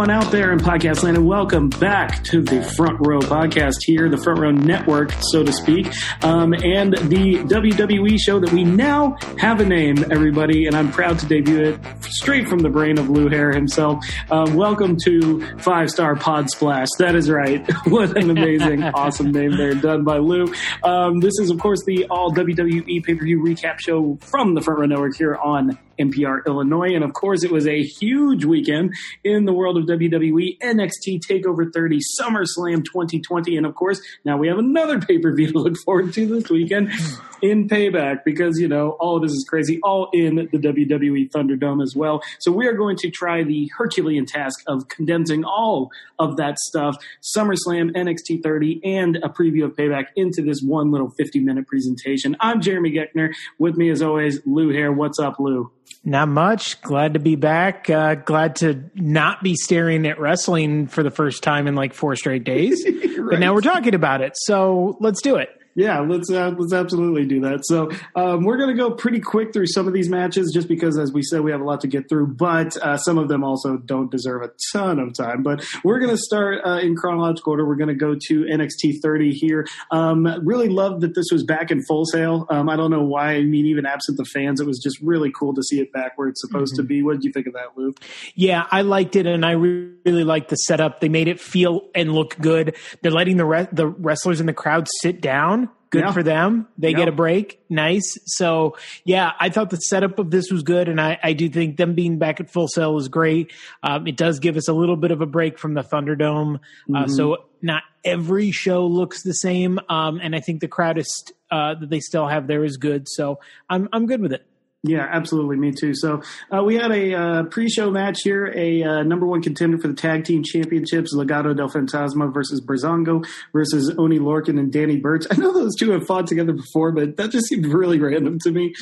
everyone out there in podcast land, and welcome back to the Front Row podcast here, the Front Row Network, so to speak, and the WWE show that we now have a name, everybody, and I'm proud to debut it straight from the brain of Lou Hare himself. Welcome to 5 Star Pod Splash. That is right. What an amazing, awesome name there, done by Lou. This is, of course, the all WWE pay-per-view recap show from the Front Row Network here on NPR Illinois, and of course it was a huge weekend in the world of WWE. NXT TakeOver 30, SummerSlam 2020, and of course now we have another pay-per-view to look forward to this weekend in Payback, because you know all of this is crazy, all in the WWE Thunderdome as well. So we are going to try the Herculean task of condensing all of that stuff, SummerSlam, NXT 30, and a preview of Payback into this one little 50-minute presentation. I'm Jeremy Geckner. With me as always, Lou Hare. What's up, Lou? Not much. Glad to be back. Glad to not be staring at wrestling for the first time in like 4 straight days. Right. But now we're talking about it. So let's do it. Yeah, let's absolutely do that. So we're going to go pretty quick through some of these matches just because, as we said, we have a lot to get through, but some of them also don't deserve a ton of time. But we're going to start in chronological order. We're going to go to NXT 30 here. Really loved that this was back in Full Sail. I don't know why. I mean, even absent the fans, it was just really cool to see it back where it's supposed to be. What did you think of that, Lou? Yeah, I liked it, and I really liked the setup. They made it feel and look good. They're letting the wrestlers in the crowd sit down. Good for them. They get a break. Nice. So, yeah, I thought the setup of this was good, and I do think them being back at Full Sail is great. It does give us a little bit of a break from the Thunderdome. So not every show looks the same, and I think the crowd is that they still have there is good. So I'm good with it. Yeah, absolutely. Me too. So we had a pre-show match here, a number one contender for the tag team championships, Legado del Fantasma versus Breezango versus Oni Lorcan and Danny Burch. I know those two have fought together before, but that just seemed really random to me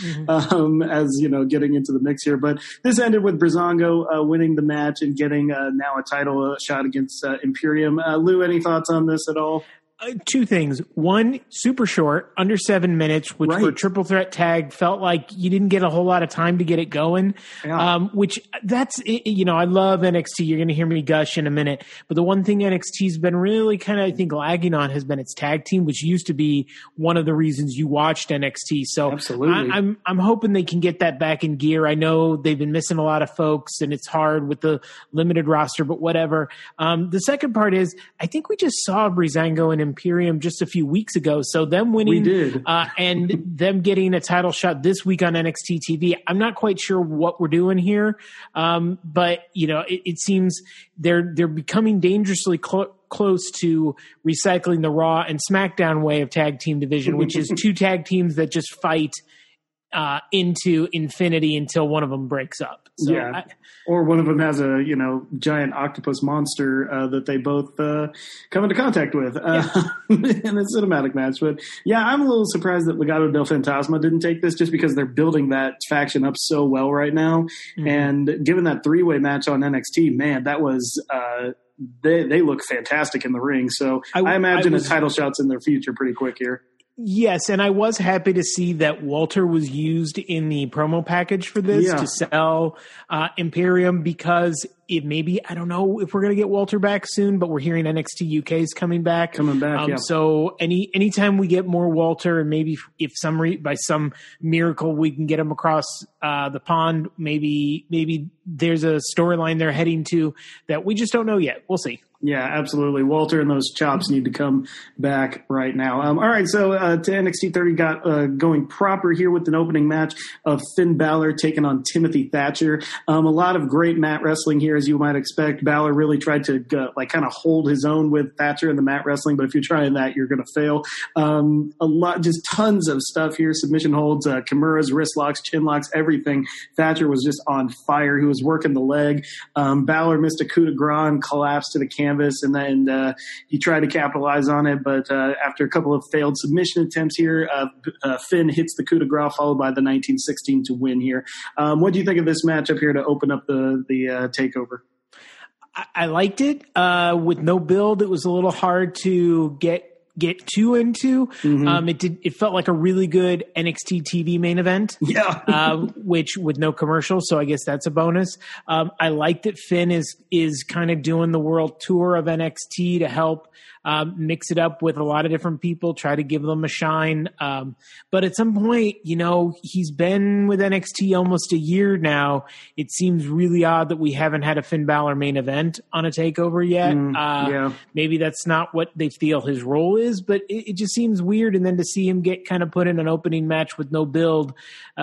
as, you know, getting into the mix here. But this ended with Breezango winning the match and getting now a title shot against Imperium. Lou, any thoughts on this at all? 2 things. One, super short, under 7 minutes, which for a triple threat tag felt like you didn't get a whole lot of time to get it going. Yeah. Which that's, you know, I love NXT. You're going to hear me gush in a minute. But the one thing NXT's been really kind of, I think, lagging on has been its tag team, which used to be one of the reasons you watched NXT. So absolutely. I'm hoping they can get that back in gear. I know they've been missing a lot of folks and it's hard with the limited roster, but whatever. The second part is I think we just saw Breezango and Imperium just a few weeks ago. So them winning and them getting a title shot this week on NXT TV, I'm not quite sure what we're doing here. But you know, it seems they're becoming dangerously close to recycling the Raw and SmackDown way of tag team division, which is 2 tag teams that just fight into infinity until one of them breaks up. So yeah. Or one of them has a, you know, giant octopus monster that they both come into contact with in a cinematic match. But yeah, I'm a little surprised that Legado del Fantasma didn't take this just because they're building that faction up so well right now. And given that 3-way match on NXT, man, that was they look fantastic in the ring. So I imagine a title shot's in their future pretty quick here. Yes, and I was happy to see that Walter was used in the promo package for this to sell Imperium, because it maybe, I don't know if we're going to get Walter back soon, but we're hearing NXT UK is coming back. So anytime we get more Walter, and maybe if by some miracle we can get him across the pond, maybe there's a storyline they're heading to that we just don't know yet. We'll see. Yeah, absolutely. Walter and those chops need to come back right now. All right, so to NXT 30 got going proper here with an opening match of Finn Balor taking on Timothy Thatcher. A lot of great mat wrestling here, as you might expect. Balor really tried to kind of hold his own with Thatcher in the mat wrestling, but if you're trying that, you're going to fail. Just tons of stuff here. Submission holds, Kimura's, wrist locks, chin locks, everything. Thatcher was just on fire. He was working the leg. Balor missed a coup de grace and collapsed to the canvas, and then he tried to capitalize on it, but after a couple of failed submission attempts here, Finn hits the coup de grace followed by the 1916 to win here. What do you think of this match up here to open up the takeover? I liked it. With no build, it was a little hard to get get too into. It felt like a really good NXT TV main event. Yeah. Which with no commercials. So I guess that's a bonus. I like that Finn is kind of doing the world tour of NXT to help mix it up with a lot of different people, try to give them a shine. But at some point, he's been with NXT almost a year now. It seems really odd that we haven't had a Finn Balor main event on a takeover yet. Maybe that's not what they feel his role is, but it just seems weird. And then to see him get kind of put in an opening match with no build,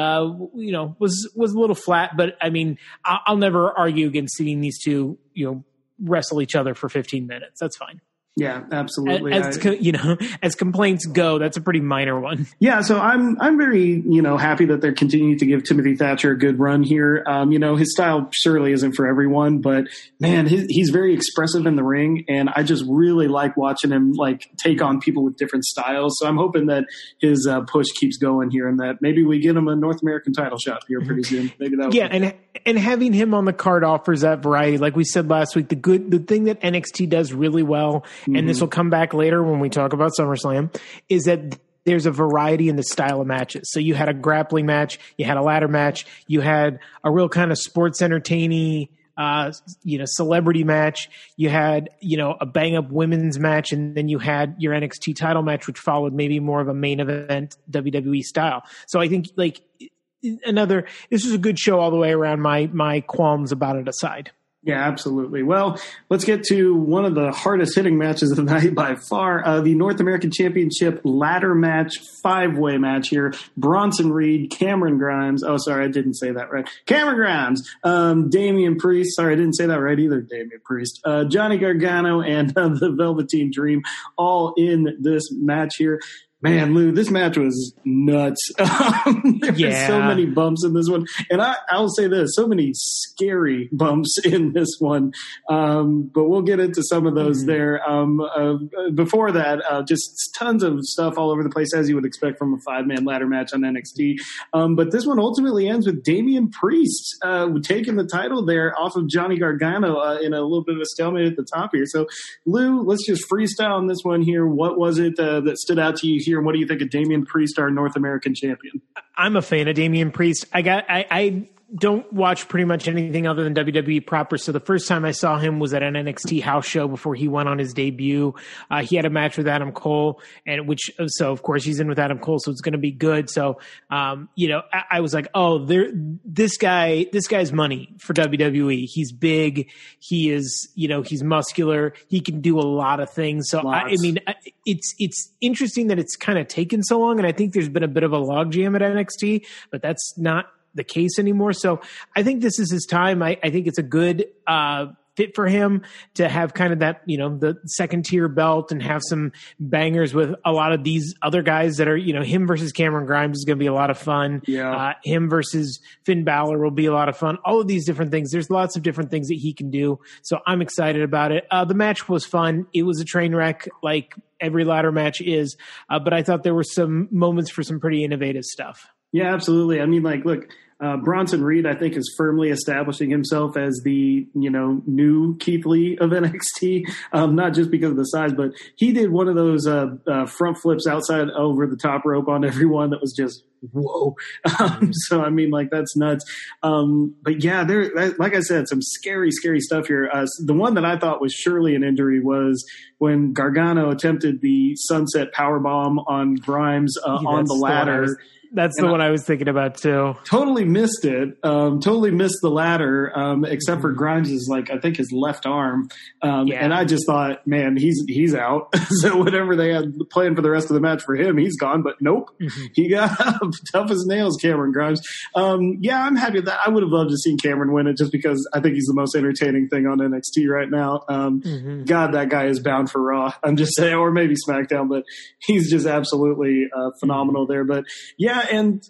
was a little flat. But I mean, I'll never argue against seeing these two, wrestle each other for 15 minutes. That's fine. Yeah, absolutely. As complaints go, that's a pretty minor one. Yeah, so I'm very, happy that they're continuing to give Timothy Thatcher a good run here. His style surely isn't for everyone, but man, he's very expressive in the ring, and I just really like watching him take on people with different styles. So I'm hoping that his push keeps going here, and that maybe we get him a North American title shot here pretty soon. Maybe that. And having him on the card offers that variety. Like we said last week, the thing that NXT does really well, and this will come back later when we talk about SummerSlam, is that there's a variety in the style of matches. So you had a grappling match, you had a ladder match, you had a real kind of sports entertaining, celebrity match, you had, a bang up women's match, and then you had your NXT title match, which followed maybe more of a main event WWE style. So I think this was a good show all the way around, my qualms about it aside. Yeah, absolutely. Well, let's get to one of the hardest hitting matches of the night by far, the North American Championship ladder match, 5-way match here. Bronson Reed, Cameron Grimes. Oh, sorry, I didn't say that right. Cameron Grimes, Damian Priest. Sorry, I didn't say that right either. Damian Priest, Johnny Gargano, and the Velveteen Dream all in this match here. Man, Lou, this match was nuts. There were so many bumps in this one. And I'll say this, so many scary bumps in this one. But we'll get into some of those there. Before that, just tons of stuff all over the place, as you would expect from a 5-man ladder match on NXT. But this one ultimately ends with Damian Priest taking the title there off of Johnny Gargano in a little bit of a stalemate at the top here. So, Lou, let's just freestyle on this one here. What was it that stood out to you here, and what do you think of Damian Priest, our North American champion? I'm a fan of Damian Priest. I don't watch pretty much anything other than WWE proper. So the first time I saw him was at an NXT house show before he went on his debut. He had a match with Adam Cole, so of course he's in with Adam Cole, so it's going to be good. So, I was like, oh, this guy's money for WWE. He's big. He is, he's muscular. He can do a lot of things. So it's interesting that it's kind of taken so long. And I think there's been a bit of a logjam at NXT, but that's not the case anymore. So I think this is his time. I think it's a good fit for him to have kind of that, the second tier belt and have some bangers with a lot of these other guys that are, him versus Cameron Grimes is going to be a lot of fun. Yeah. Him versus Finn Balor will be a lot of fun. All of these different things. There's lots of different things that he can do. So I'm excited about it. The match was fun. It was a train wreck like every ladder match is. But I thought there were some moments for some pretty innovative stuff. Yeah, absolutely. I mean, look, Bronson Reed, I think, is firmly establishing himself as the, new Keith Lee of NXT, not just because of the size, but he did one of those front flips outside over the top rope on everyone that was just, whoa. So, I mean, that's nuts. But yeah, like I said, some scary, scary stuff here. The one that I thought was surely an injury was when Gargano attempted the sunset powerbomb on Grimes on the ladder. That's the one I was thinking about too. Totally missed it. Totally missed the ladder, except for Grimes' I think his left arm. And I just thought, man, he's out. So whatever they had planned for the rest of the match for him, he's gone. But nope, he got tough as nails, Cameron Grimes. I'm happy with that. I would have loved to see Cameron win it just because I think he's the most entertaining thing on NXT right now. God, that guy is bound for Raw. I'm just saying, or maybe SmackDown, but he's just absolutely phenomenal there. But yeah. And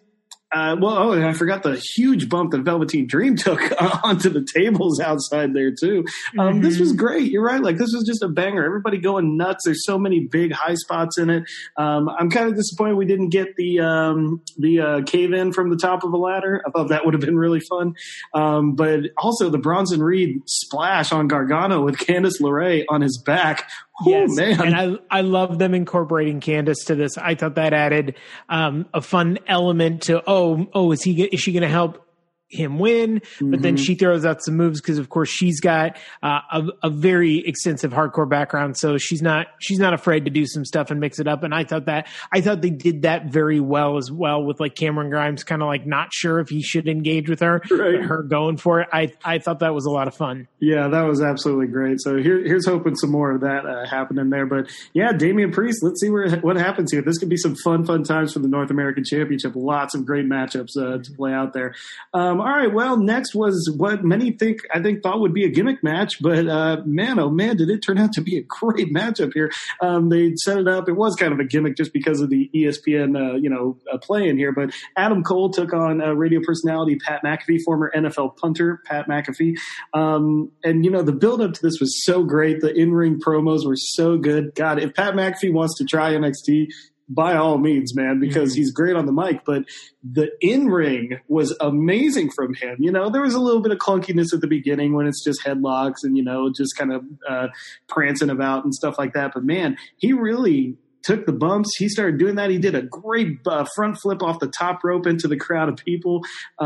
I forgot the huge bump that Velveteen Dream took onto the tables outside there too. This was great. You're right. This was just a banger. Everybody going nuts. There's so many big high spots in it. I'm kind of disappointed we didn't get the cave in from the top of a ladder. I thought that would have been really fun. But also the Bronson Reed splash on Gargano with Candice LeRae on his back. Yes, man. And I love them incorporating Candice to this. I thought that added a fun element to, is she going to help him win? But then she throws out some moves because, of course, she's got a very extensive hardcore background, so she's not afraid to do some stuff and mix it up. And I thought they did that very well as well, with like Cameron Grimes kind of like not sure if he should engage with her, but her going for it. I thought that was a lot of fun. Yeah, that was absolutely great. So here's hoping some more of that happening there. But yeah, Damian Priest, let's see what happens here. This could be some fun times for the North American Championship. Lots of great matchups to play out there. All right, well, next was what many thought would be a gimmick match, but man, oh man, did it turn out to be a great matchup here. They set it up. It was kind of a gimmick just because of the ESPN, play in here. But Adam Cole took on radio personality Pat McAfee, former NFL punter Pat McAfee. And the build up to this was so great. The in-ring promos were so good. God, if Pat McAfee wants to try NXT, by all means, man, because he's great on the mic, but the in-ring was amazing from him. There was a little bit of clunkiness at the beginning when it's just headlocks and, just kind of prancing about and stuff like that. But man, he really took the bumps. He started doing that. He did a great front flip off the top rope into the crowd of people.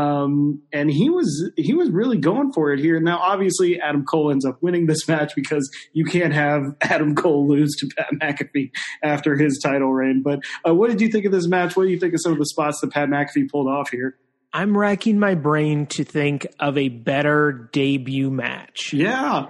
And he was really going for it here. Now, obviously, Adam Cole ends up winning this match because you can't have Adam Cole lose to Pat McAfee after his title reign. But what did you think of this match? What do you think of some of the spots that Pat McAfee pulled off here? I'm racking my brain to think of a better debut match. Yeah.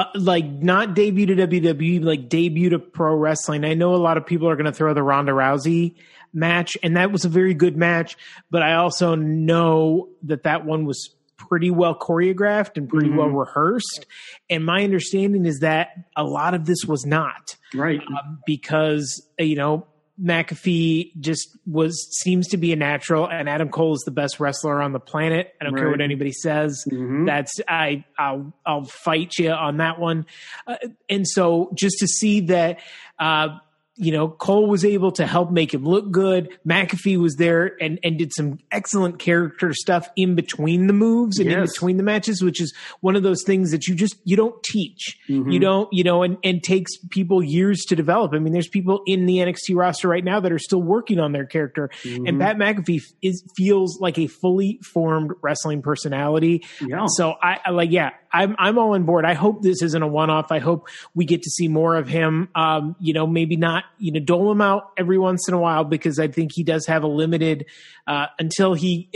Not debut to WWE, like debut to pro wrestling. I know a lot of people are going to throw the Ronda Rousey match, and that was a very good match, but I also know that one was pretty well choreographed and pretty well rehearsed. And my understanding is that a lot of this was not. Right. Because, McAfee seems to be a natural, and Adam Cole is the best wrestler on the planet. I don't care what anybody says. I'll fight you on that one. And so just to see that, Cole was able to help make him look good. McAfee was there and did some excellent character stuff in between the moves and in between the matches, which is one of those things that you don't teach. You don't, and takes people years to develop. I mean, there's people in the NXT roster right now that are still working on their character. And Pat McAfee feels like a fully formed wrestling personality. Yeah. So I'm all on board. I hope this isn't a one-off. I hope we get to see more of him. Maybe not, dole him out every once in a while, because I think he does have a limited, until he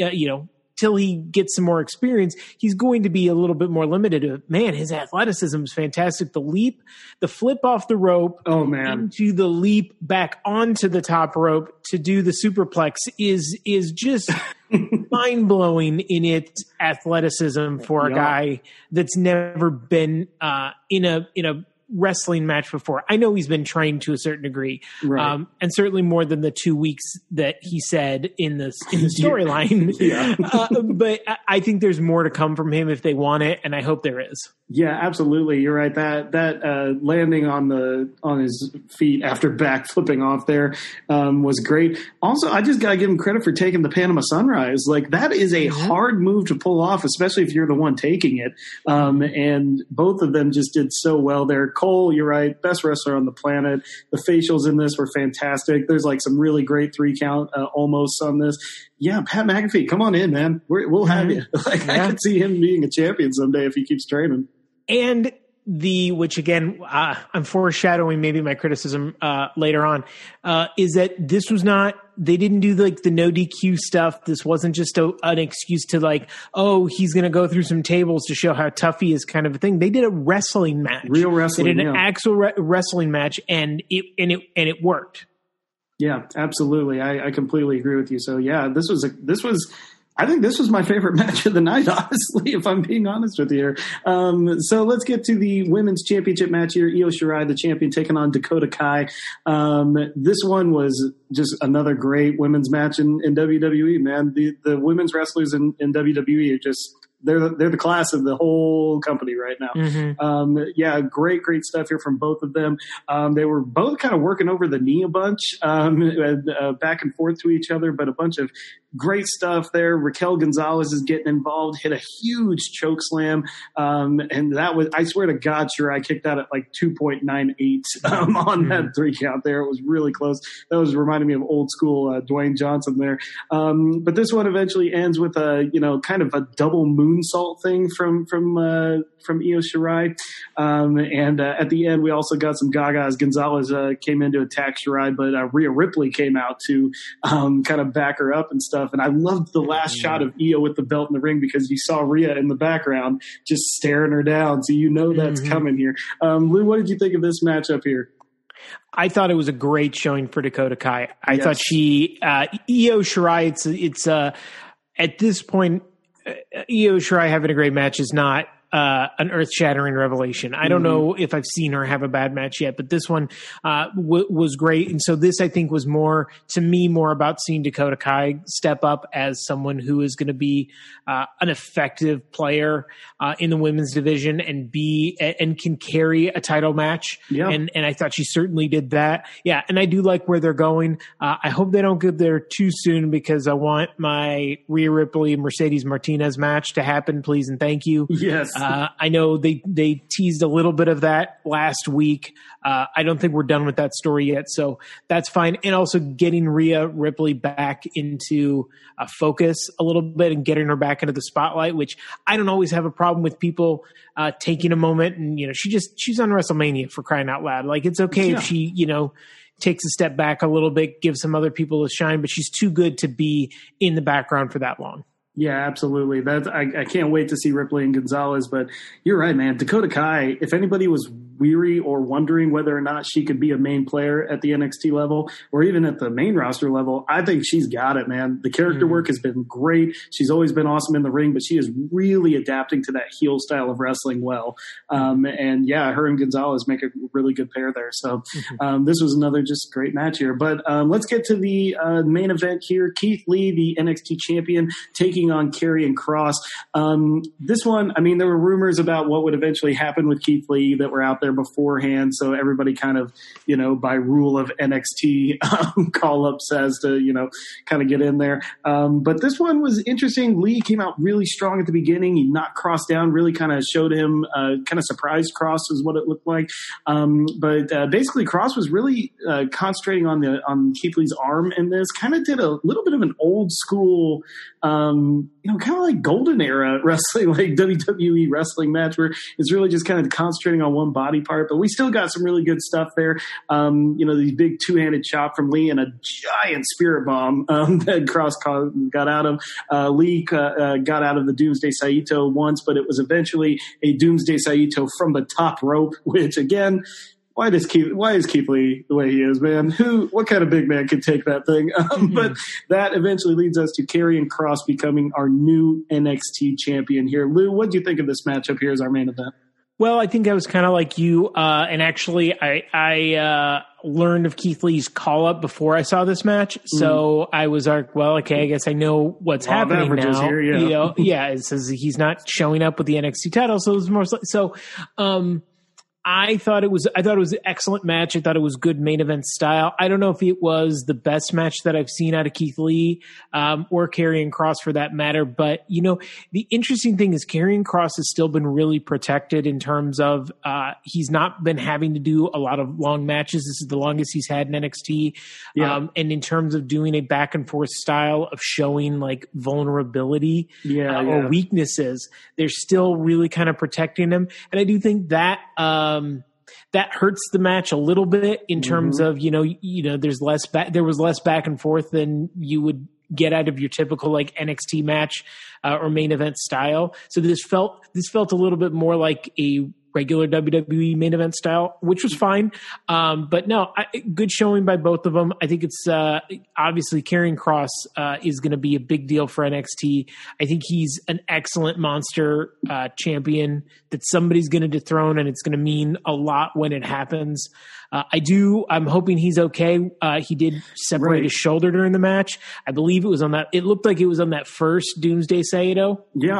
gets some more experience, he's going to be a little bit more limited. Man, his athleticism is fantastic. The leap, the flip off the rope, into the leap back onto the top rope to do the superplex is just mind blowing in its athleticism for a guy that's never been in a wrestling match before. I know he's been trained to a certain degree, and certainly more than the 2 weeks that he said in the storyline. But I think there's more to come from him if they want it, and I hope there is. Yeah, absolutely. You're right. That landing on his feet after back flipping off there was great. Also, I just gotta give him credit for taking the Panama Sunrise. Like, that is a hard move to pull off, especially if you're the one taking it. And both of them just did so well there. Cole, you're right, best wrestler on the planet. The facials in this were fantastic. There's like some really great 3 count almost on this. Yeah, Pat McAfee, come on in, man. We'll have you. I could see him being a champion someday if he keeps training. And which again, I'm foreshadowing maybe my criticism later on, is that this was not, they didn't do like the no DQ stuff. This wasn't just an excuse to like, he's going to go through some tables to show how tough he is kind of a thing. They did a wrestling match. Real wrestling. They did an actual wrestling match, and it worked. Yeah, absolutely. I completely agree with you. So yeah, I think this was my favorite match of the night, honestly, if I'm being honest with you here. So let's get to the women's championship match here. Io Shirai, the champion, taking on Dakota Kai. This one was just another great women's match in WWE, man. The women's wrestlers in WWE are just, they're the class of the whole company right now. Great stuff here from both of them. They were both kind of working over the knee a bunch, back and forth to each other, but a bunch of great stuff there. Raquel Gonzalez is getting involved, hit a huge choke slam. And that was, I swear to God, sure, I kicked out at like 2.98 on that 3 count there. It was really close. That was reminding me of old school Dwayne Johnson there. But this one eventually ends with a, kind of a double moonsault thing from Io Shirai. And at the end, we also got some gagas. Gonzalez came in to attack Shirai, but Rhea Ripley came out to kind of back her up and stuff. And I loved the last shot of Io with the belt in the ring because you saw Rhea in the background just staring her down. So that's coming here. Lou, what did you think of this matchup here? I thought it was a great showing for Dakota Kai. I thought she, Io Shirai, it's at this point, Io Shirai having a great match is not an earth-shattering revelation. I don't know if I've seen her have a bad match yet, but this one was great. And so this, I think, was more about seeing Dakota Kai step up as someone who is going to be an effective player in the women's division and can carry a title match. Yeah. And I thought she certainly did that. Yeah. And I do like where they're going. I hope they don't get there too soon because I want my Rhea Ripley Mercedes Martinez match to happen, please and thank you. Yes. I know they teased a little bit of that last week. I don't think we're done with that story yet, so that's fine. And also getting Rhea Ripley back into focus a little bit and getting her back into the spotlight, which I don't always have a problem with people taking a moment. And she's on WrestleMania, for crying out loud. Like, it's okay if she takes a step back a little bit, gives some other people a shine, but she's too good to be in the background for that long. Yeah, absolutely. I can't wait to see Ripley and Gonzalez, but you're right, man. Dakota Kai, if anybody was weary or wondering whether or not she could be a main player at the NXT level or even at the main roster level, I think she's got it, man. The character work has been great. She's always been awesome in the ring, but she is really adapting to that heel style of wrestling well. And yeah, her and Gonzalez make a really good pair there. So this was another just great match here. But let's get to the main event here. Keith Lee, the NXT champion, taking on Karrion Kross. This one, I mean, there were rumors about what would eventually happen with Keith Lee that were out there beforehand, so everybody kind of, by rule of NXT call-up says to, kind of get in there. But this one was interesting. Lee came out really strong at the beginning. He knocked Kross down, really kind of showed him, kind of surprised Kross is what it looked like. But basically Kross was really concentrating on Keith Lee's arm in this, kind of did a little bit of an old school, kind of like golden era wrestling, like WWE wrestling match where it's really just kind of concentrating on one body part, but we still got some really good stuff there. These big two-handed chop from Lee and a giant spirit bomb that Kross got out of. Lee got out of the Doomsday Saito once, but it was eventually a Doomsday Saito from the top rope, which again, why is Keith Lee the way he is, man? What kind of big man could take that thing? But that eventually leads us to Karrion Kross becoming our new NXT champion here. Lou, what do you think of this matchup here as our main event? Well, I think I was kind of like you, and actually, I learned of Keith Lee's call-up before I saw this match, so I was like, well, okay, I guess I know what's happening now. Here, it says he's not showing up with the NXT title, so it was more so. I thought it was an excellent match. I thought it was good main event style. I don't know if it was the best match that I've seen out of Keith Lee, or Karrion Kross for that matter. But, the interesting thing is Karrion Kross has still been really protected in terms of, he's not been having to do a lot of long matches. This is the longest he's had in NXT. Yeah. And in terms of doing a back and forth style of showing like vulnerability, or weaknesses, they're still really kind of protecting him. And I do think that, that hurts the match a little bit in terms of, there was less back and forth than you would get out of your typical like NXT match or main event style. So this felt a little bit more like a regular WWE main event style, which was fine. But no, good showing by both of them. I think it's obviously Karrion Kross is going to be a big deal for NXT. I think he's an excellent monster champion that somebody's going to dethrone, and it's going to mean a lot when it happens. I'm hoping he's okay. He did separate his shoulder during the match. I believe it looked like it was on that first Doomsday Saito. Yeah.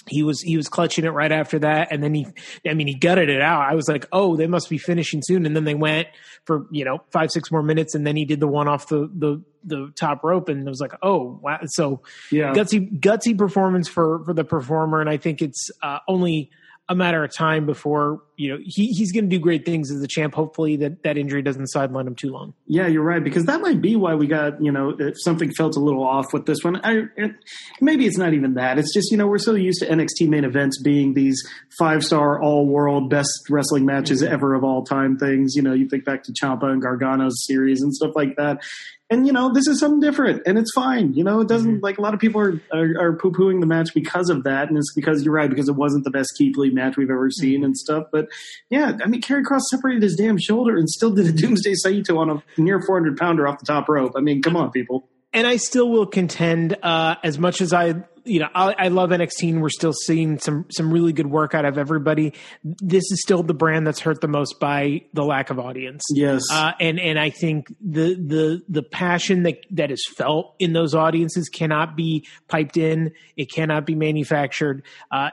he was clutching it right after that, and then he gutted it out. I was like, oh, they must be finishing soon. And then they went for 5-6 more minutes, and then he did the one off the top rope, and it was like, oh wow. So yeah, gutsy performance for the performer, and I think it's only a matter of time before he's going to do great things as the champ. Hopefully that injury doesn't sideline him too long. Yeah, you're right, because that might be why we got if something felt a little off with this one. Maybe it's not even that. It's just we're so used to NXT main events being these 5-star all world best wrestling matches ever of all time things. You think back to Ciampa and Gargano's series and stuff like that. And, this is something different, and it's fine. It doesn't like a lot of people are poo-pooing the match because of that. And it's because you're right, because it wasn't the best Keith Lee match we've ever seen and stuff. But yeah, I mean, Karrion Kross separated his damn shoulder and still did a Doomsday Saito on a near 400 pounder off the top rope. I mean, come on, people. And I still will contend, as much as I love NXT, and we're still seeing some really good work out of everybody. This is still the brand that's hurt the most by the lack of audience. Yes. And I think the passion that is felt in those audiences cannot be piped in. It cannot be manufactured.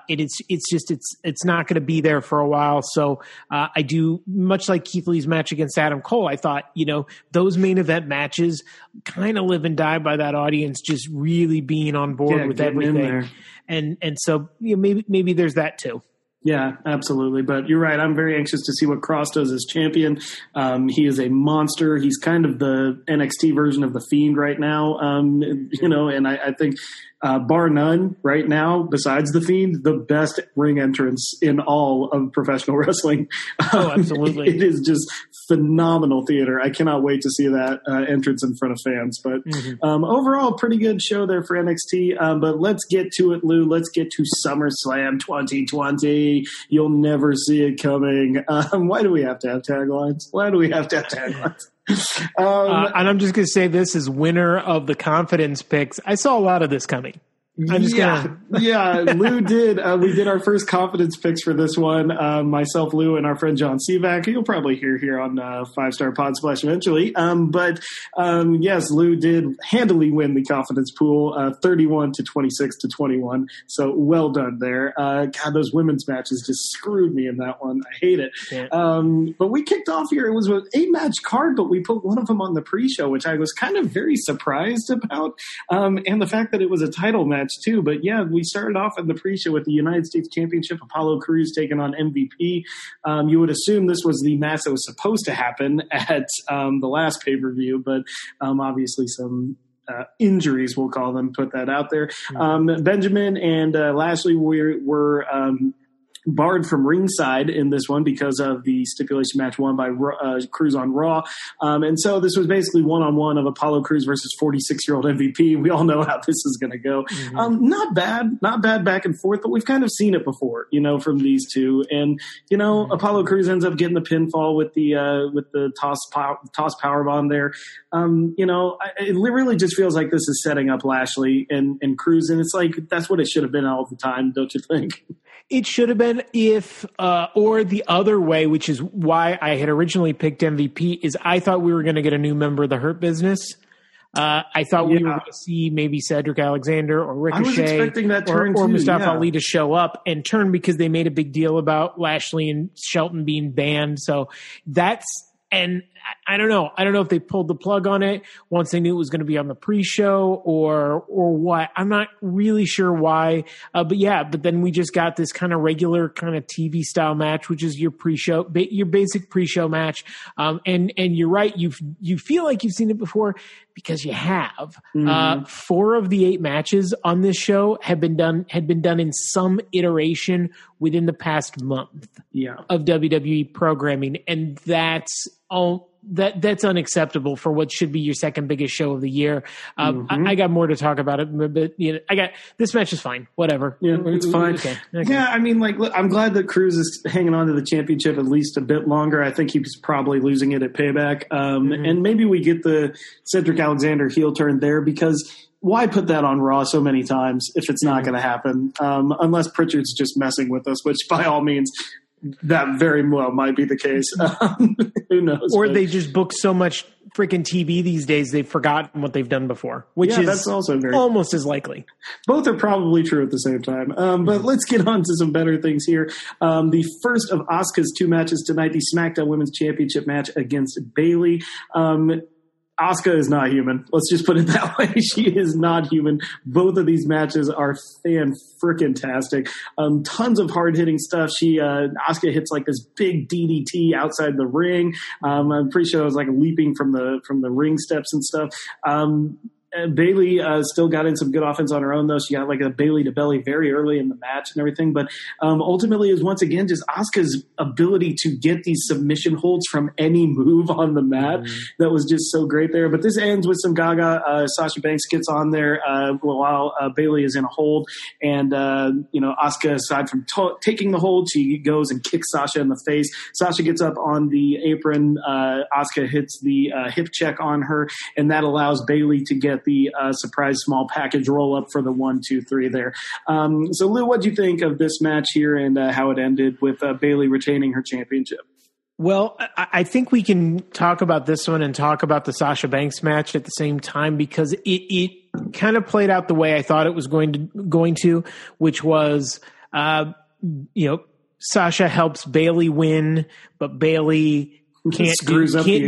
It's not going to be there for a while. So, I do, much like Keith Lee's match against Adam Cole, I thought, those main event matches kind of live and die by that audience just really being on board with everything. And so maybe there's that too. Yeah, absolutely. But you're right. I'm very anxious to see what Kross does as champion. He is a monster. He's kind of the NXT version of The Fiend right now. And I think bar none right now, besides The Fiend, the best ring entrance in all of professional wrestling. Oh, absolutely. It is just phenomenal theater. I cannot wait to see that entrance in front of fans. But overall, pretty good show there for NXT. But let's get to it, Lou. Let's get to SummerSlam 2020. You'll never see it coming. Why do we have to have taglines? And I'm just going to say this as winner of the confidence picks. I saw a lot of this coming. Yeah, Lou did. We did our first confidence picks for this one. Myself, Lou, and our friend John Sivak, who you'll probably hear here on 5-Star Pod Splash eventually. But yes, Lou did handily win the confidence pool, 31 to 26 to 21. So well done there. God, those women's matches just screwed me in that one. I hate it. Yeah. But we kicked off here. It was an 8-match card, but we put one of them on the pre-show, which I was kind of very surprised about. And the fact that it was a title match too. But yeah, we started off in the pre-show with the United States Championship, Apollo Crews taking on MVP. You would assume this was the match that was supposed to happen at the last pay-per-view, but obviously some injuries, we'll call them, put that out there. Benjamin and Lashley were barred from ringside in this one because of the stipulation match won by Crews on Raw. And so this was basically one-on-one of Apollo Crews versus 46-year-old MVP. We all know how this is going to go. Not bad back and forth, but we've kind of seen it before, from these two. And, Apollo Crews ends up getting the pinfall with the toss powerbomb there. It really just feels like this is setting up Lashley and Crews. And it's like, that's what it should have been all the time, don't you think? It should have been or the other way, which is why I had originally picked MVP, is I thought we were going to get a new member of the Hurt Business. I thought we were going to see maybe Cedric Alexander or Ricochet I was expecting that turn or Mustafa Ali to show up and turn, because they made a big deal about Lashley and Shelton being banned. So and I don't know. I don't know if they pulled the plug on it once they knew it was going to be on the pre-show or what. I'm not really sure why. But then we just got this kind of regular kind of TV style match, which is your pre-show, your basic pre-show match. And you're right. You feel like you've seen it before because you have. 4 of the 8 matches on this show had been done in some iteration within the past month of WWE programming. And that's unacceptable for what should be your second biggest show of the year. I got more to talk about it, but this match is fine. Whatever. Yeah, it's fine. Okay. Yeah, I mean, I'm glad that Crews is hanging on to the championship at least a bit longer. I think he's probably losing it at Payback. And maybe we get the Cedric Alexander heel turn there, because why put that on Raw so many times if it's not going to happen? Unless Pritchard's just messing with us, which by all means, that very well might be the case. Who knows? Or they just book so much freaking TV these days, they've forgotten what they've done before, which is that's also almost as likely. Both are probably true at the same time. But let's get on to some better things here. The first of Asuka's 2 matches tonight, the SmackDown Women's Championship match against Bayley. Asuka is not human. Let's just put it that way. She is not human. Both of these matches are fan-frickin-tastic. Tons of hard-hitting stuff. Asuka hits like this big DDT outside the ring. I'm pretty sure it was like leaping from the ring steps and stuff. Bayley still got in some good offense on her own, though. She got like a Bayley to belly very early in the match and everything. But ultimately, it was once again just Asuka's ability to get these submission holds from any move on the mat that was just so great there. But this ends with some Gaga. Sasha Banks gets on there while Bayley is in a hold. And, Asuka, aside from taking the hold, she goes and kicks Sasha in the face. Sasha gets up on the apron. Asuka hits the hip check on her, and that allows Bayley to get the surprise small package roll up for the 1, 2, 3 there. So Lou, what do you think of this match here and how it ended with Bayley retaining her championship? Well, I think we can talk about this one and talk about the Sasha Banks match at the same time, because it kind of played out the way I thought it was going to, which was, Sasha helps Bayley win, but Bayley can't do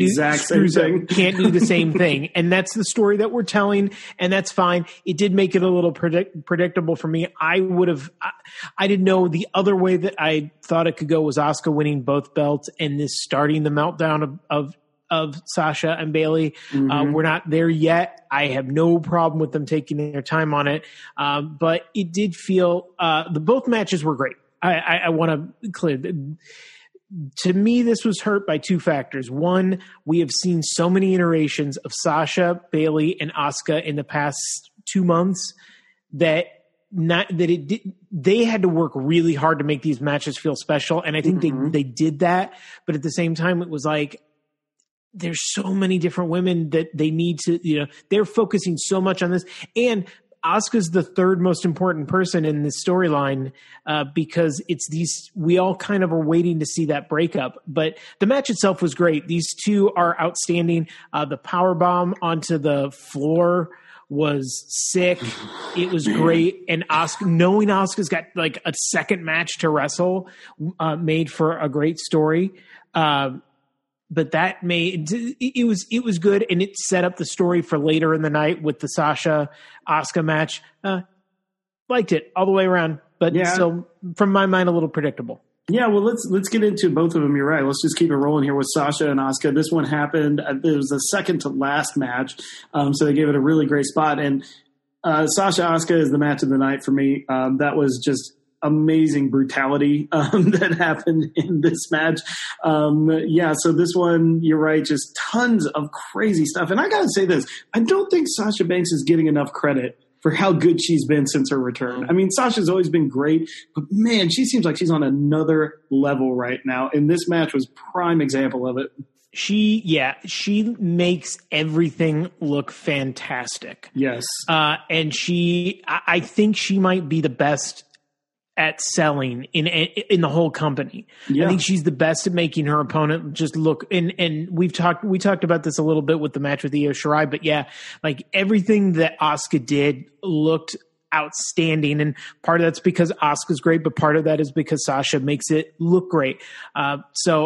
the same thing. And that's the story that we're telling, and that's fine. It did make it a little predictable for me. I didn't know the other way that I thought it could go was Asuka winning both belts and this starting the meltdown of Sasha and Bayley. We're not there yet. I have no problem with them taking their time on it. But it did feel, both matches were great. I want to clear that. To me, this was hurt by 2 factors. One, we have seen so many iterations of Sasha, Bayley, and Asuka in the past 2 months that they had to work really hard to make these matches feel special, and I think they did that. But at the same time, it was like there's so many different women that they need to. They're focusing so much on this, and Asuka's the third most important person in this storyline because it's we all kind of are waiting to see that breakup. But the match itself was great. These two are outstanding. The powerbomb onto the floor was sick. It was great. And knowing Asuka's got like a second match to wrestle made for a great story. But that it was good, and it set up the story for later in the night with the Sasha Asuka match. Liked it all the way around, but still, from my mind, a little predictable. Yeah, well, let's get into both of them. You're right. Let's just keep it rolling here with Sasha and Asuka. This one happened. It was the second to last match, so they gave it a really great spot. And Sasha Asuka is the match of the night for me. That was just amazing brutality that happened in this match. So this one, you're right, just tons of crazy stuff. And I gotta say this, I don't think Sasha Banks is getting enough credit for how good she's been since her return. I mean, Sasha's always been great, but man, she seems like she's on another level right now. And this match was prime example of it. She makes everything look fantastic. Yes. And I think she might be the best at selling in the whole company. Yeah. I think she's the best at making her opponent just look, and we talked about this a little bit with the match with Io Shirai, but yeah, like everything that Asuka did looked outstanding, and part of that's because Asuka's great, but part of that is because Sasha makes it look great. I'm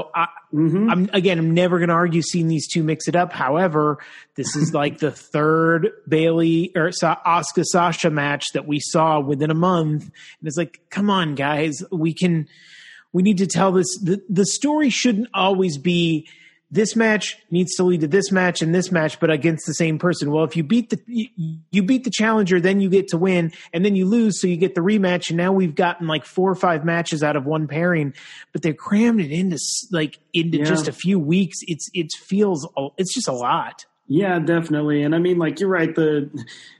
never going to argue seeing these two mix it up. However, this is like the third Bayley or Asuka Sasha match that we saw within a month, and it's like, come on, guys, we need to tell this. The story shouldn't always be this match needs to lead to this match and this match, but against the same person. Well, if you beat the challenger, then you get to win, and then you lose, so you get the rematch. And now we've gotten like 4 or 5 matches out of one pairing, but they crammed it into just a few weeks. It's just a lot. Yeah, definitely. And I mean, like, you're right.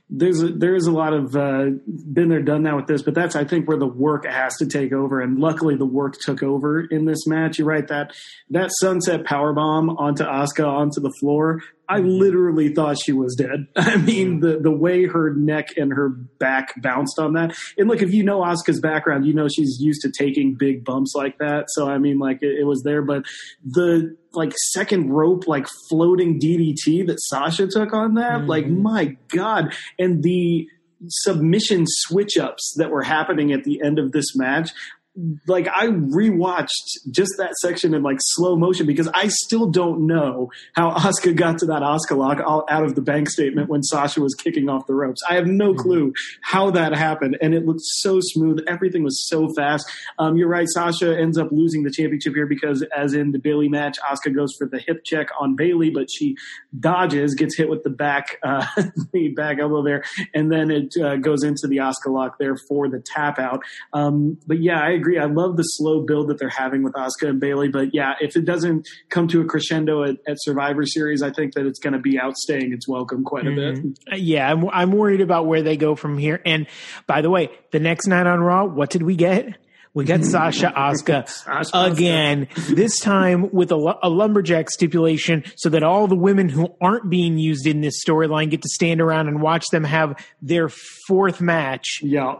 there is a lot of been there, done that with this, but that's, I think, where the work has to take over. And luckily the work took over in this match. You're right, that sunset powerbomb onto Asuka onto the floor, I literally thought she was dead. I mean, the way her neck and her back bounced on that. And look, if you know Asuka's background, you know she's used to taking big bumps like that. So, I mean, like, it was there. But the, like, second rope, like, floating DDT that Sasha took on that, like, my God. And the submission switch-ups that were happening at the end of this match, like, I rewatched just that section in like slow motion because I still don't know how Asuka got to that Asuka lock out of the bank statement when Sasha was kicking off the ropes. I have no clue how that happened, and it looked so smooth. Everything was so fast. You're right, Sasha ends up losing the championship here because, as in the Bayley match, Asuka goes for the hip check on Bayley, but she dodges, gets hit with the back elbow there, and then it goes into the Asuka lock there for the tap out. But yeah, I agree. I love the slow build that they're having with Asuka and Bayley, but yeah, if it doesn't come to a crescendo at Survivor Series, I think that it's going to be outstaying its welcome quite a bit. Yeah, I'm worried about where they go from here. And by the way, the next night on Raw, what did we get? We got Sasha Asuka again, this time with a lumberjack stipulation so that all the women who aren't being used in this storyline get to stand around and watch them have their fourth match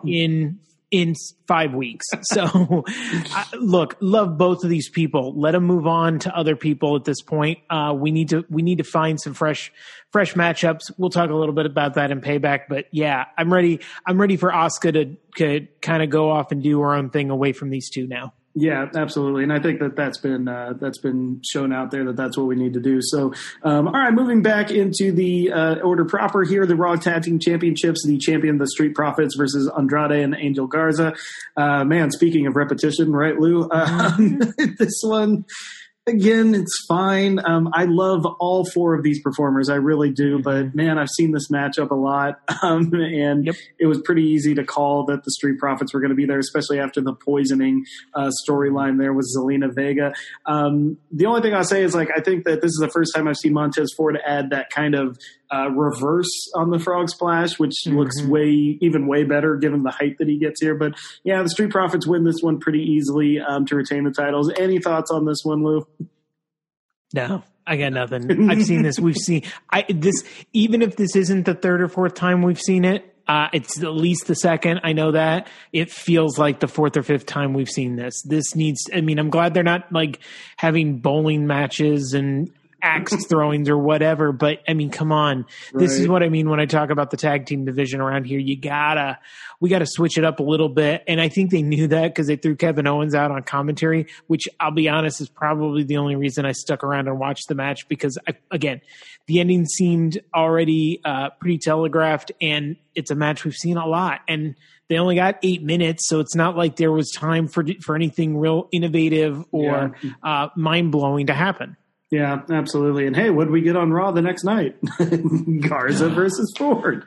in 5 weeks. So look, love both of these people. Let them move on to other people at this point. We need to find some fresh matchups. We'll talk a little bit about that in Payback, but yeah, I'm ready for Asuka to kind of go off and do her own thing away from these two now. Yeah, absolutely. And I think that's been shown out there that's what we need to do. So, all right, moving back into the order proper here, the Raw Tag Team Championships, the champion of the Street Profits versus Andrade and Angel Garza. Man, speaking of repetition, right, Lou? This one, again, it's fine. I love all four of these performers. I really do. But, man, I've seen this matchup a lot. And it was pretty easy to call that the Street Profits were going to be there, especially after the poisoning storyline there with Zelina Vega. The only thing I'll say is, like, I think that this is the first time I've seen Montez Ford add that kind of reverse on the frog splash, which looks way better given the height that he gets here. But, yeah, the Street Profits win this one pretty easily to retain the titles. Any thoughts on this one, Lou? No, I got nothing. I've seen this. We've seen this. Even if this isn't the third or fourth time we've seen it, it's at least the second. I know that it feels like the fourth or fifth time we've seen this. This needs. I mean, I'm glad they're not like having bowling matches and axe throwings or whatever, but I mean, come on. This is what I mean when I talk about the tag team division around here. We gotta switch it up a little bit. And I think they knew that because they threw Kevin Owens out on commentary, which I'll be honest is probably the only reason I stuck around and watched the match, because again, the ending seemed already pretty telegraphed, and it's a match we've seen a lot. And they only got 8 minutes, so it's not like there was time for anything real innovative or mind-blowing to happen. Yeah, absolutely. And hey, what did we get on Raw the next night? Garza versus Ford.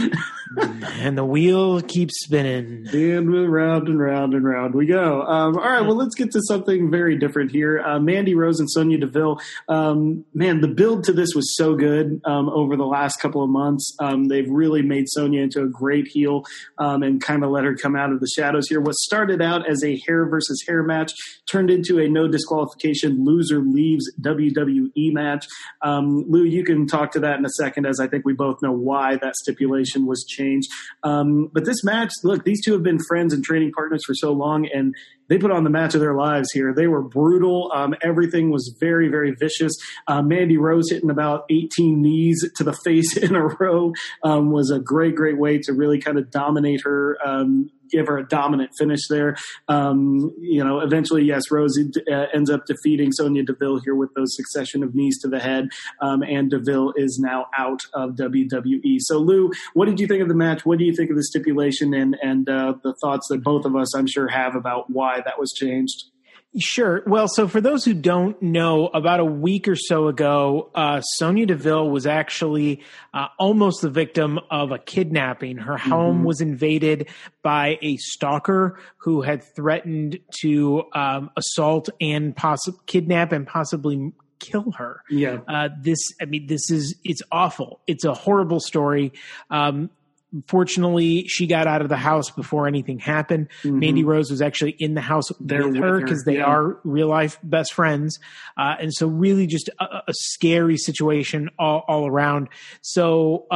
And the wheel keeps spinning. And round and round and round we go. All right, well, let's get to something very different here. Mandy Rose and Sonya Deville. Man, the build to this was so good over the last couple of months. They've really made Sonya into a great heel and kind of let her come out of the shadows here. What started out as a hair versus hair match turned into a no disqualification loser leaves WWE match. Lou, you can talk to that in a second, as I think we both know why that stipulation was changed. But this match, look, these two have been friends and training partners for so long, and they put on the match of their lives here. They were brutal. Everything was very, very vicious. Mandy Rose hitting about 18 knees to the face in a row was a great, great way to really kind of dominate her, give her a dominant finish there. Eventually, yes, Rose ends up defeating Sonya Deville here with those succession of knees to the head, and Deville is now out of WWE. So, Lou, what did you think of the match? What do you think of the stipulation and the thoughts that both of us, I'm sure, have about why that was changed? Sure. Well, so for those who don't know, about a week or so ago, Sonya Deville was actually almost the victim of a kidnapping. Her home was invaded by a stalker who had threatened to assault and kidnap and possibly kill her. Yeah. It's awful. It's a horrible story. Fortunately, she got out of the house before anything happened. Mm-hmm. Mandy Rose was actually in the house with her because they are real life best friends. And so really just a scary situation all around. So,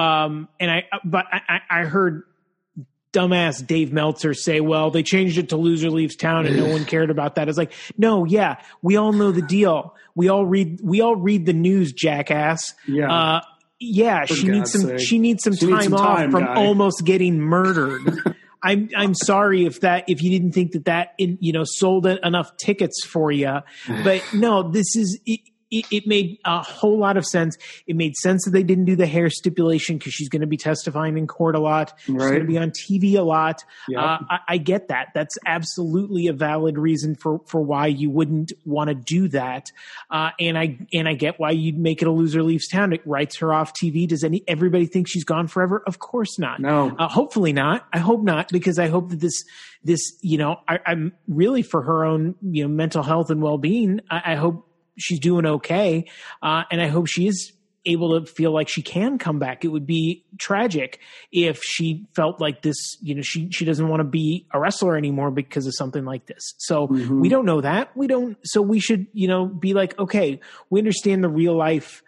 but I heard dumbass Dave Meltzer say, well, they changed it to Loser Leaves Town and no one cared about that. It's like, no, yeah, we all know the deal. We all read the news, jackass. Yeah. She needs some time off from almost getting murdered. I'm sorry if you didn't think that sold enough tickets for you, but no, this is it made a whole lot of sense. It made sense that they didn't do the hair stipulation because she's going to be testifying in court a lot. She's going to be on TV a lot. Yep. I get that. That's absolutely a valid reason for why you wouldn't want to do that. And I get why you'd make it a Loser Leaves Town. It writes her off TV. Does everybody think she's gone forever? Of course not. No. Hopefully not. I hope not, because I hope that this I'm really for her own mental health and well-being. I hope she's doing okay. And I hope she is able to feel like she can come back. It would be tragic if she felt like this, she doesn't want to be a wrestler anymore because of something like this. So we don't know that. So we should, be like, okay, we understand the real life,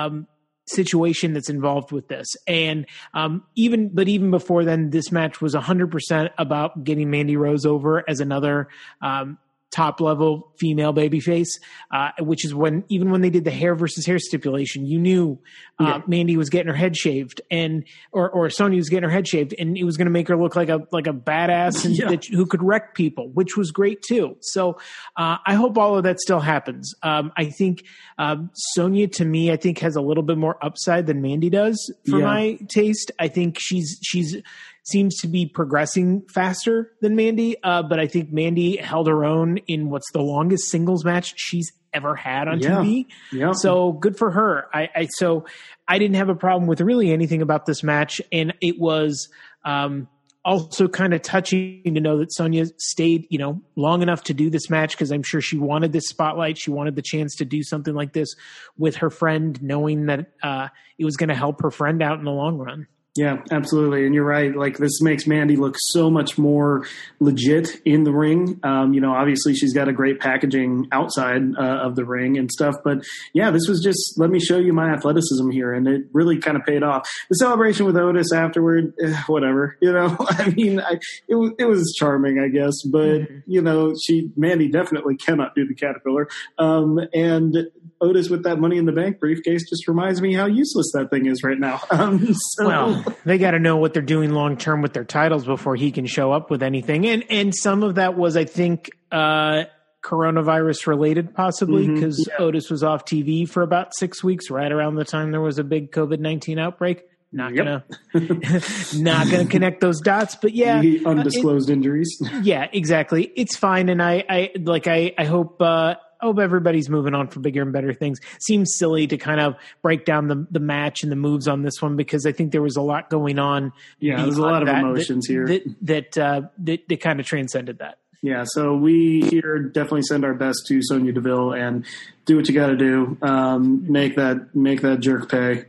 situation that's involved with this. And, even before then, this match was 100% about getting Mandy Rose over as another, top level female babyface, which is when they did the hair versus hair stipulation, you knew Mandy was getting her head shaved or Sonya was getting her head shaved, and it was going to make her look like a badass and who could wreck people, which was great too. So I hope all of that still happens. I think Sonya, to me, I think has a little bit more upside than Mandy does for my taste. I think she's seems to be progressing faster than Mandy, but I think Mandy held her own in what's the longest singles match she's ever had on TV. Yeah. So good for her. So I didn't have a problem with really anything about this match, and it was also kind of touching to know that Sonya stayed, long enough to do this match, because I'm sure she wanted this spotlight. She wanted the chance to do something like this with her friend, knowing that it was going to help her friend out in the long run. Yeah, absolutely. And you're right. Like, this makes Mandy look so much more legit in the ring. Obviously she's got a great packaging outside of the ring and stuff. But yeah, this was just, let me show you my athleticism here. And it really kind of paid off. The celebration with Otis afterward, whatever, it was charming, I guess. But, Mandy definitely cannot do the Caterpillar. And Otis with that Money in the Bank briefcase just reminds me how useless that thing is right now. Well, they got to know what they're doing long term with their titles before he can show up with anything. And some of that was, I think, coronavirus related, possibly, because Otis was off TV for about 6 weeks, right around the time there was a big COVID-19 outbreak. Not gonna connect those dots, but yeah, undisclosed injuries. Yeah, exactly. It's fine, and I hope. hope everybody's moving on for bigger and better things. Seems silly to kind of break down the match and the moves on this one, because I think there was a lot going on. Yeah, there's a lot of emotions here that kind of transcended that. Yeah, so we here definitely send our best to Sonya Deville and do what you got to do. Make that jerk pay,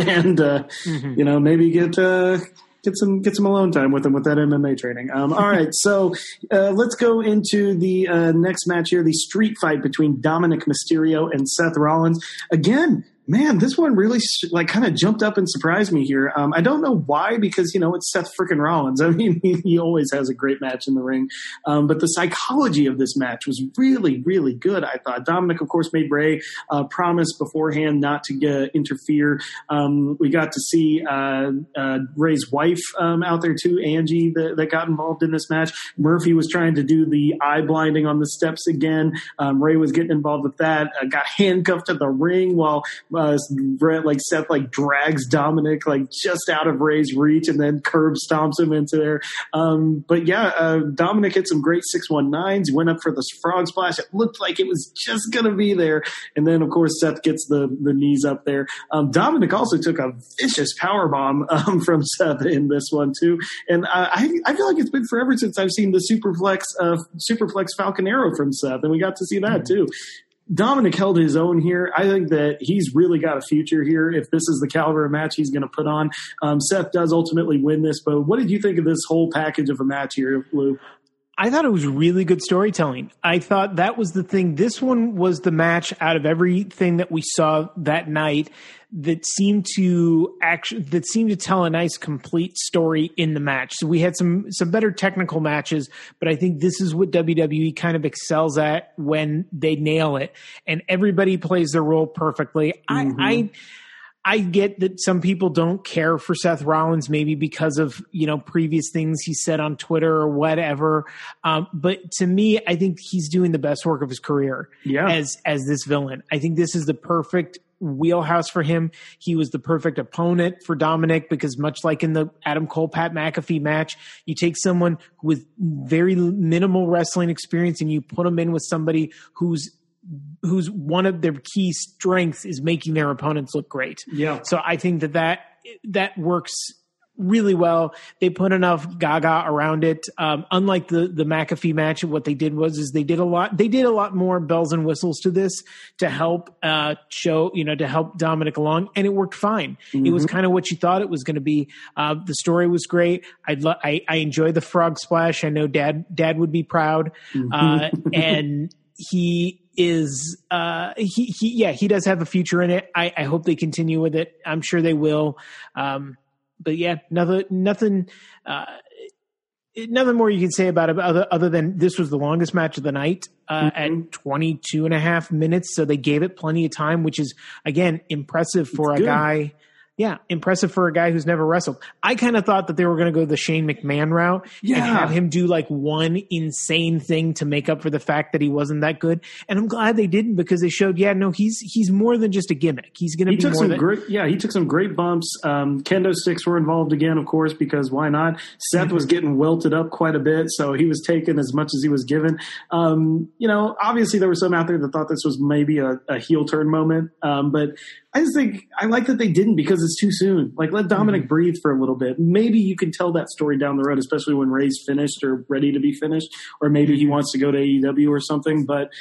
and maybe get some alone time with him with that MMA training. All right, so let's go into the next match here, the street fight between Dominic Mysterio and Seth Rollins. Again, man, this one really kind of jumped up and surprised me here. I don't know why, because, it's Seth freaking Rollins. I mean, he always has a great match in the ring. But the psychology of this match was really, really good, I thought. Dominic, of course, made Ray promise beforehand not to interfere. We got to see Ray's wife out there too, Angie, that got involved in this match. Murphy was trying to do the eye blinding on the steps again. Ray was getting involved with that. Got handcuffed to the ring while Seth drags Dominic just out of Ray's reach and then curb stomps him into there. Dominic hit some great 619s. He went up for the frog splash. It looked like it was just going to be there. And then, of course, Seth gets the knees up there. Dominic also took a vicious powerbomb from Seth in this one, too. And I feel like it's been forever since I've seen the Superflex Falcon Arrow from Seth, and we got to see that, too. Dominic held his own here. I think that he's really got a future here if this is the caliber of match he's going to put on. Seth does ultimately win this, but what did you think of this whole package of a match here, Lou? I thought it was really good storytelling. I thought that was the thing. This one was the match out of everything that we saw that night that seemed to tell a nice complete story in the match. So we had some better technical matches, but I think this is what WWE kind of excels at when they nail it, and everybody plays their role perfectly. Mm-hmm. I get that some people don't care for Seth Rollins, maybe because of, previous things he said on Twitter or whatever. But to me, I think he's doing the best work of his career as this villain. I think this is the perfect wheelhouse for him. He was the perfect opponent for Dominic because much like in the Adam Cole, Pat McAfee match, you take someone with very minimal wrestling experience and you put him in with somebody who's one of their key strengths is making their opponents look great. Yeah. So I think that works really well. They put enough gaga around it. Unlike the McAfee match, what they did was they did a lot more bells and whistles to this to help to help Dominic along, and it worked fine. Mm-hmm. It was kind of what you thought it was going to be. The story was great. I enjoyed the frog splash. I know Dad would be proud. Mm-hmm. And he is he does have a future in it. I hope they continue with it. I'm sure they will. But yeah, nothing more you can say about it other than this was the longest match of the night at 22 and a half minutes. So they gave it plenty of time, which is again impressive for a guy. Yeah, impressive for a guy who's never wrestled. I kind of thought that they were going to go the Shane McMahon route and have him do like one insane thing to make up for the fact that he wasn't that good. And I'm glad they didn't because they showed, he's more than just a gimmick. He's going to be more than... He took some great bumps. Kendo sticks were involved again, of course, because why not? Seth was getting welted up quite a bit, so he was taking as much as he was given. Obviously there were some out there that thought this was maybe a heel turn moment, but I just think I like that they didn't because it's too soon. Like, let Dominic breathe for a little bit. Maybe you can tell that story down the road, especially when Ray's finished or ready to be finished, or maybe he wants to go to AEW or something. But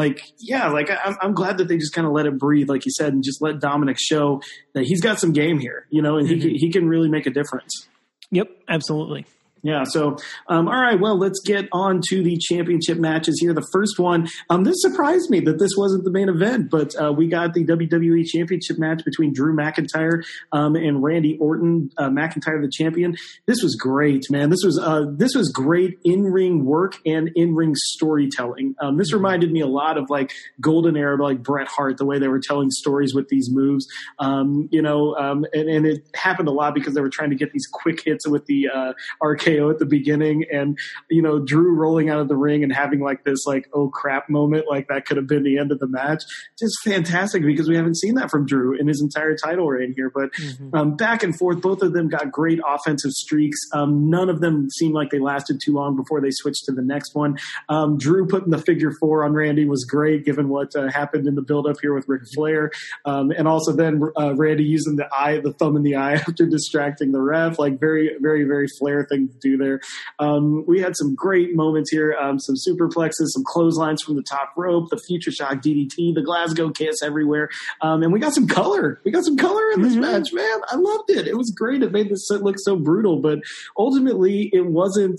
I'm glad that they just kind of let it breathe, like you said, and just let Dominic show that he's got some game here, and he can really make a difference. Yep, absolutely. Yeah. So, all right. Well, let's get on to the championship matches here. The first one, this surprised me that this wasn't the main event, but we got the WWE Championship match between Drew McIntyre and Randy Orton. McIntyre, the champion. This was great, man. This was great in-ring work and in-ring storytelling. This reminded me a lot of like Golden Era, like Bret Hart, the way they were telling stories with these moves. And it happened a lot because they were trying to get these quick hits with the RKO at the beginning, and Drew rolling out of the ring and having like this like oh crap moment, like that could have been the end of the match. Just fantastic because we haven't seen that from Drew in his entire title reign here. But back and forth, both of them got great offensive streaks. None of them seemed like they lasted too long before they switched to the next one. Drew putting the figure 4 on Randy was great given what happened in the build up here with Ric Flair, and also then Randy using the thumb in the eye after distracting the ref, like very very very Flair thing to do there. We had some great moments here, some superplexes, some clotheslines from the top rope, the Future Shock DDT, the Glasgow Kiss everywhere, and we got some color. We got some color in this match, man. I loved it. It was great. It made this look so brutal, but ultimately it wasn't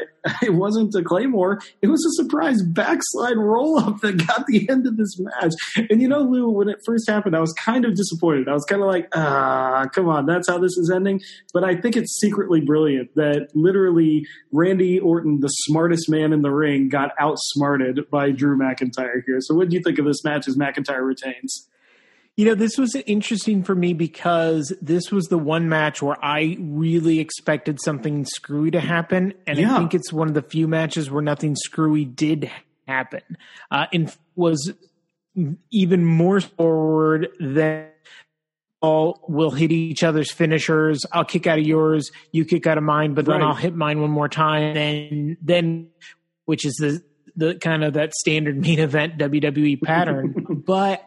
a Claymore. It was a surprise backslide roll up that got the end of this match. And Lou, when it first happened, I was kind of disappointed. I was kind of like, come on, that's how this is ending. But I think it's secretly brilliant that literally Randy Orton, the smartest man in the ring, got outsmarted by Drew McIntyre here. So what do you think of this match as McIntyre retains? This was interesting for me because this was the one match where I really expected something screwy to happen. And I think it's one of the few matches where nothing screwy did happen. And was even more forward than all will hit each other's finishers. I'll kick out of yours, you kick out of mine, but then I'll hit mine one more time. And then, which is the kind of that standard main event WWE pattern. But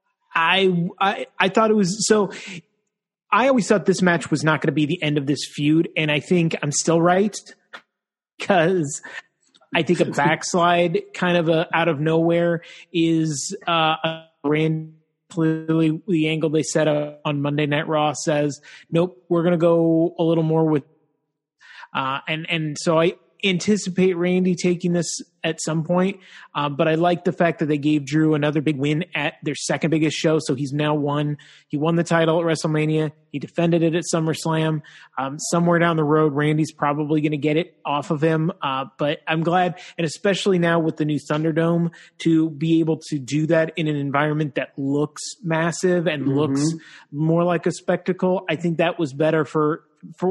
I thought it was so. I always thought this match was not going to be the end of this feud, and I think I'm still right because I think a backslide kind of out of nowhere is Randy. Clearly, the angle they set up on Monday Night Raw says, nope, we're going to go a little more with, and so I anticipate Randy taking this at some point. But I like the fact that they gave Drew another big win at their second biggest show. So he's now won. He won the title at WrestleMania. He defended it at SummerSlam. Somewhere down the road, Randy's probably going to get it off of him. But I'm glad, and especially now with the new Thunderdome, to be able to do that in an environment that looks massive and looks more like a spectacle. I think that was better for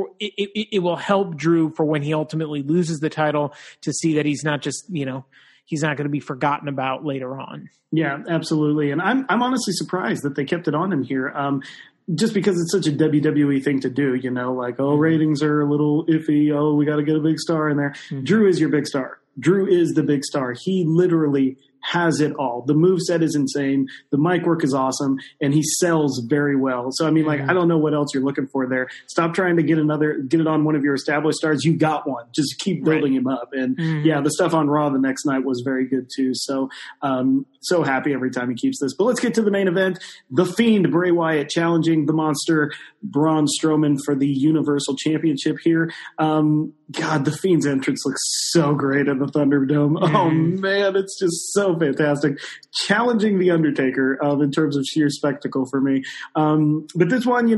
it will help Drew for when he ultimately loses the title to see that he's not just, he's not going to be forgotten about later on. Yeah, absolutely. And I'm honestly surprised that they kept it on him here. Just because it's such a WWE thing to do, ratings are a little iffy. Oh, we got to get a big star in there. Mm-hmm. Drew is your big star. Drew is the big star. He literally has it all. The moveset is insane. The mic work is awesome, and he sells very well. So, I mean, I don't know what else you're looking for there. Stop trying to get it on one of your established stars. You got one. Just keep building him up. And the stuff on Raw the next night was very good too. So, so happy every time he keeps this. But let's get to the main event. The Fiend, Bray Wyatt, challenging the monster, Braun Strowman, for the Universal Championship here. God, the Fiend's entrance looks so great in the Thunderdome. Oh man, it's just so fantastic. Challenging the Undertaker in terms of sheer spectacle for me. But this one,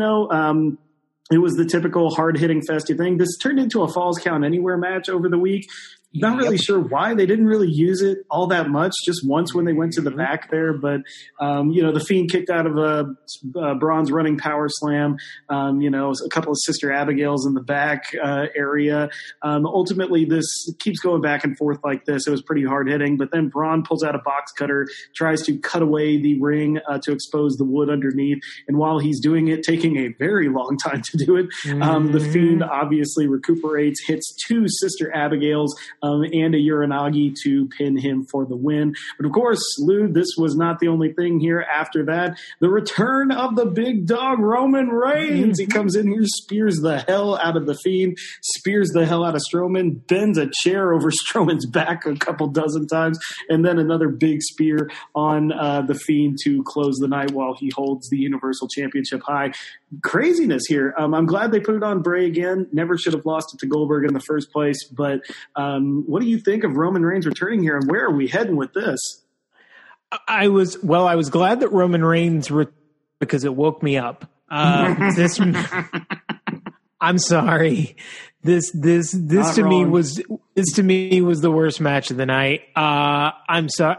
it was the typical hard-hitting festive thing. This turned into a Falls Count Anywhere match over the week. Not really sure why. They didn't really use it all that much, just once when they went to the back there. But, the Fiend kicked out of Braun's running power slam, a couple of Sister Abigails in the back area. Ultimately, this keeps going back and forth like this. It was pretty hard-hitting. But then Braun pulls out a box cutter, tries to cut away the ring to expose the wood underneath. And while he's doing it, taking a very long time to do it, the Fiend obviously recuperates, hits two Sister Abigails, and a Uranagi to pin him for the win. But of course, Lou, this was not the only thing here. After that, the return of the big dog, Roman Reigns. He comes in here, spears the hell out of the Fiend, spears the hell out of Strowman, bends a chair over Strowman's back a couple dozen times, and then another big spear on the Fiend to close the night while he holds the Universal Championship high. Craziness here. I'm glad they put it on Bray again. Never should have lost it to Goldberg in the first place, but what do you think of Roman Reigns returning here, and where are we heading with this? I was glad that Roman Reigns because it woke me up. I'm sorry. This to me was the worst match of the night. I'm sorry.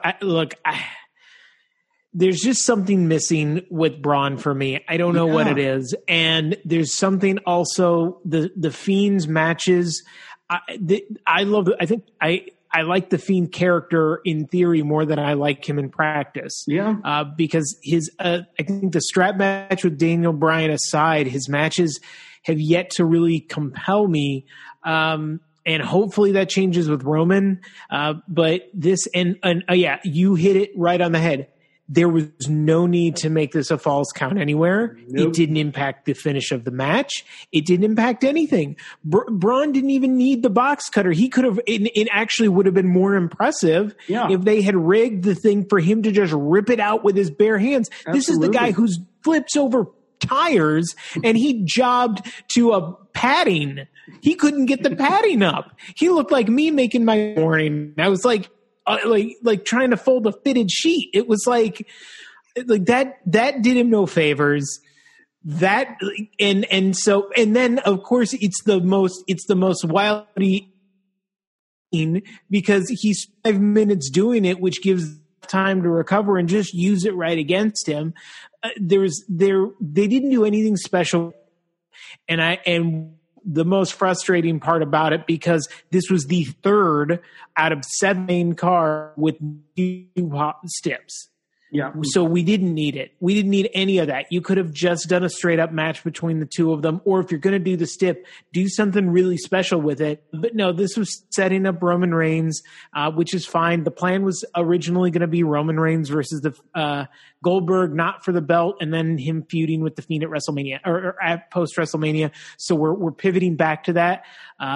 There's just something missing with Braun for me. I don't know what it is. And there's something also, the Fiend's matches. I like the Fiend character in theory more than I like him in practice. Yeah. Because I think the strap match with Daniel Bryan aside, his matches have yet to really compel me. And hopefully that changes with Roman. But this, you hit it right on the head. There was no need to make this a Falls Count Anywhere. Nope. It didn't impact the finish of the match. It didn't impact anything. Braun didn't even need the box cutter. He could have, it actually would have been more impressive if they had rigged the thing for him to just rip it out with his bare hands. Absolutely. This is the guy who flips over tires and he jobbed to a padding. He couldn't get the padding up. He looked like me making my morning. I was like trying to fold a fitted sheet. It was like that did him no favors. That and then of course it's the most wildly because he's 5 minutes doing it, which gives time to recover and just use it right against him. They didn't do anything special, and the most frustrating part about it, because this was the third out of 7 main cars with 2 steps. Yeah. So we didn't need it. We didn't need any of that. You could have just done a straight up match between the two of them. Or if you're going to do the stip, do something really special with it. But no, this was setting up Roman Reigns, which is fine. The plan was originally going to be Roman Reigns versus the Goldberg, not for the belt, and then him feuding with the Fiend at WrestleMania or at post WrestleMania. So we're pivoting back to that.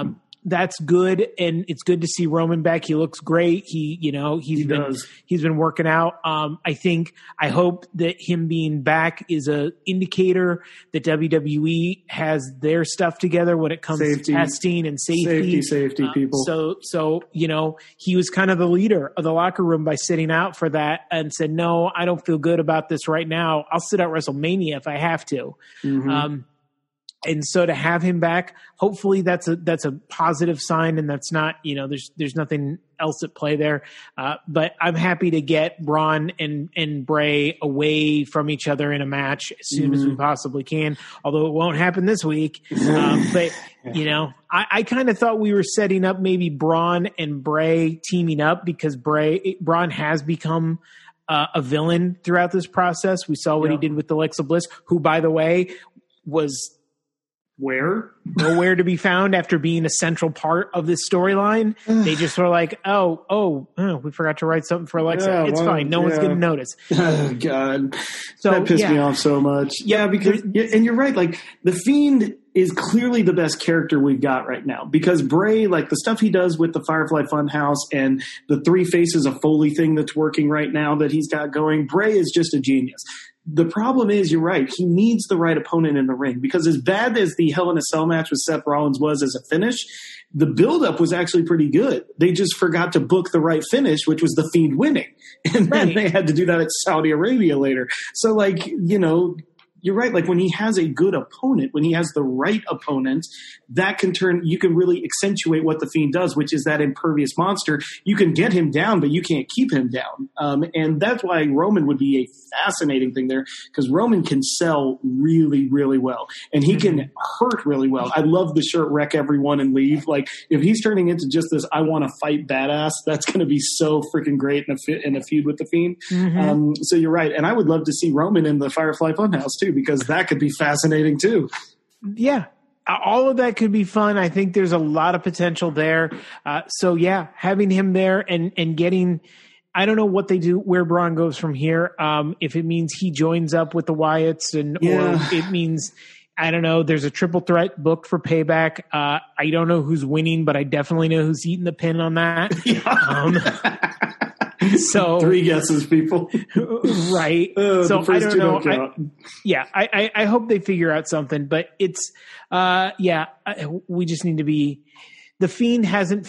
that's good, and it's good to see Roman back. He looks great. He's been working out. I hope that him being back is a indicator that WWE has their stuff together when it comes to testing and safety. Safety people. So he was kind of the leader of the locker room by sitting out for that and said, "No, I don't feel good about this right now. I'll sit out WrestleMania if I have to." Mm-hmm. And so to have him back, hopefully that's a positive sign, and that's not, there's nothing else at play there. But I'm happy to get Braun and Bray away from each other in a match as soon as we possibly can, although it won't happen this week. But, I kind of thought we were setting up maybe Braun and Bray teaming up because Braun has become a villain throughout this process. We saw what he did with Alexa Bliss, who, by the way, was nowhere to be found after being a central part of this storyline. They just were like, we forgot to write something for Alexa. Yeah, it's fine. No one's going to notice. Oh, God. So, that pissed me off so much. Yeah, because, and you're right. Like, The Fiend is clearly the best character we've got right now because Bray, like the stuff he does with the Firefly Funhouse and the Three Faces of Foley thing that's working right now that he's got going, Bray is just a genius. The problem is, you're right, he needs the right opponent in the ring because as bad as the Hell in a Cell match with Seth Rollins was as a finish, the buildup was actually pretty good. They just forgot to book the right finish, which was The Fiend winning. And then they had to do that at Saudi Arabia later. So, you're right. Like when he has a good opponent, when he has the right opponent, that can you can really accentuate what The Fiend does, which is that impervious monster. You can get him down, but you can't keep him down. And that's why Roman would be a fascinating thing there because Roman can sell really, really well and he can hurt really well. I love the shirt wreck everyone and leave. Like if he's turning into just this, I want to fight badass, that's going to be so freaking great in a feud with The Fiend. Mm-hmm. So you're right. And I would love to see Roman in the Firefly Funhouse too, because that could be fascinating too. Yeah. All of that could be fun. I think there's a lot of potential there. Having him there and getting, I don't know what they do, where Braun goes from here. If it means he joins up with the Wyatts or it means, I don't know, there's a triple threat booked for Payback. I don't know who's winning, but I definitely know who's eating the pin on that. So 3 guesses, people. Right. So I don't know. I hope they figure out something, but it's, we just need to be, The Fiend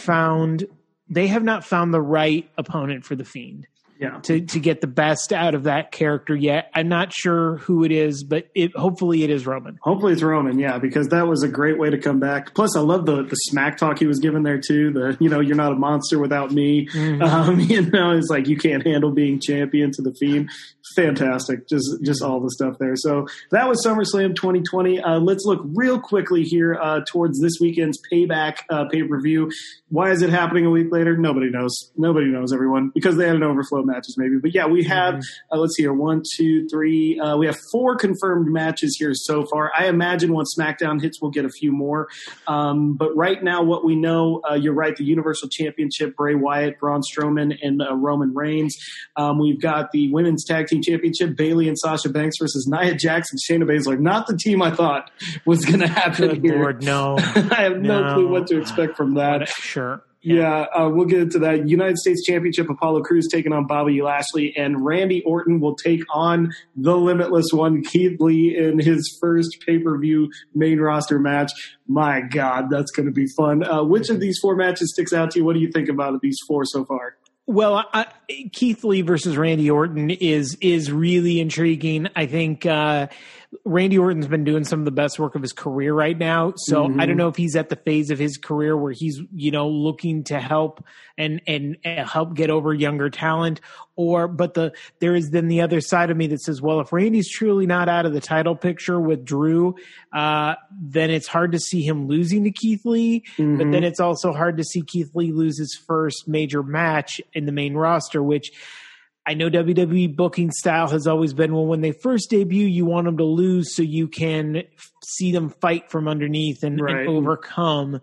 they have not found the right opponent for The Fiend. Yeah. To get the best out of that character yet. I'm not sure who it is, but hopefully it is Roman. Hopefully it's Roman, yeah, because that was a great way to come back. Plus, I love the smack talk he was given there too. You're not a monster without me. Mm-hmm. It's like you can't handle being champion to The Fiend. Fantastic, just all the stuff there. So that was SummerSlam 2020. Let's look real quickly here towards this weekend's Payback pay-per-view. Why is it happening a week later? Nobody knows. Nobody knows, everyone, because they had an overflow matches maybe. But yeah, we have, let's see here, 1, 2, 3. We have 4 confirmed matches here so far. I imagine once SmackDown hits, we'll get a few more. But right now, what we know, you're right, the Universal Championship, Bray Wyatt, Braun Strowman, and Roman Reigns. We've got the Women's Tag Team Championship, Bayley and Sasha Banks versus Nia Jax and Shayna Baszler. Not the team I thought was going to happen Good here. Lord, no. I have no clue what to expect from that. Sure. Yeah, we'll get into that. United States Championship, Apollo Crews taking on Bobby Lashley, and Randy Orton will take on the Limitless One, Keith Lee, in his first pay-per-view main roster match. My God, that's going to be fun. Which of these 4 matches sticks out to you? What do you think about these 4 so far? Well, Keith Lee versus Randy Orton is really intriguing. I think Randy Orton's been doing some of the best work of his career right now. So I don't know if he's at the phase of his career where he's, looking to help and help get over younger talent, but there is then the other side of me that says, well, if Randy's truly not out of the title picture with Drew, then it's hard to see him losing to Keith Lee. Mm-hmm. But then it's also hard to see Keith Lee lose his first major match in the main roster, which I know WWE booking style has always been, well, when they first debut, you want them to lose so you can see them fight from underneath and overcome.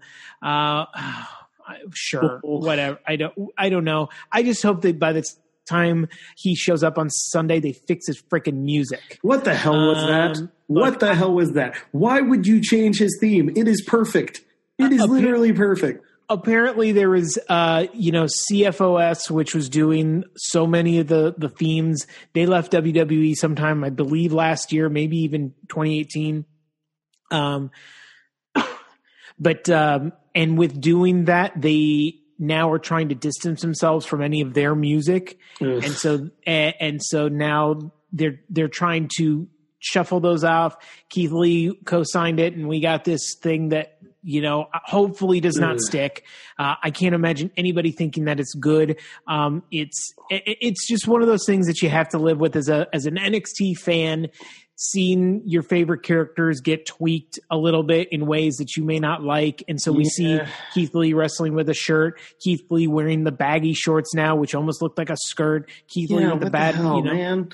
Sure, whatever. I don't know. I just hope that by the time he shows up on Sunday, they fix his freaking music. What the hell was that? What the hell was that? Why would you change his theme? It is perfect. It is literally perfect. Apparently there was, CFOS, which was doing so many of the themes. They left WWE sometime, I believe, last year, maybe even 2018. And with doing that, they now are trying to distance themselves from any of their music. Ugh. And so now they're trying to shuffle those off. Keith Lee co-signed it, and we got this thing that, hopefully does not stick. I can't imagine anybody thinking that it's good. It's just one of those things that you have to live with as an NXT fan, seeing your favorite characters get tweaked a little bit in ways that you may not like. And so we see Keith Lee wrestling with a shirt, Keith Lee wearing the baggy shorts now, which almost looked like a skirt. Keith Lee with the bad, man.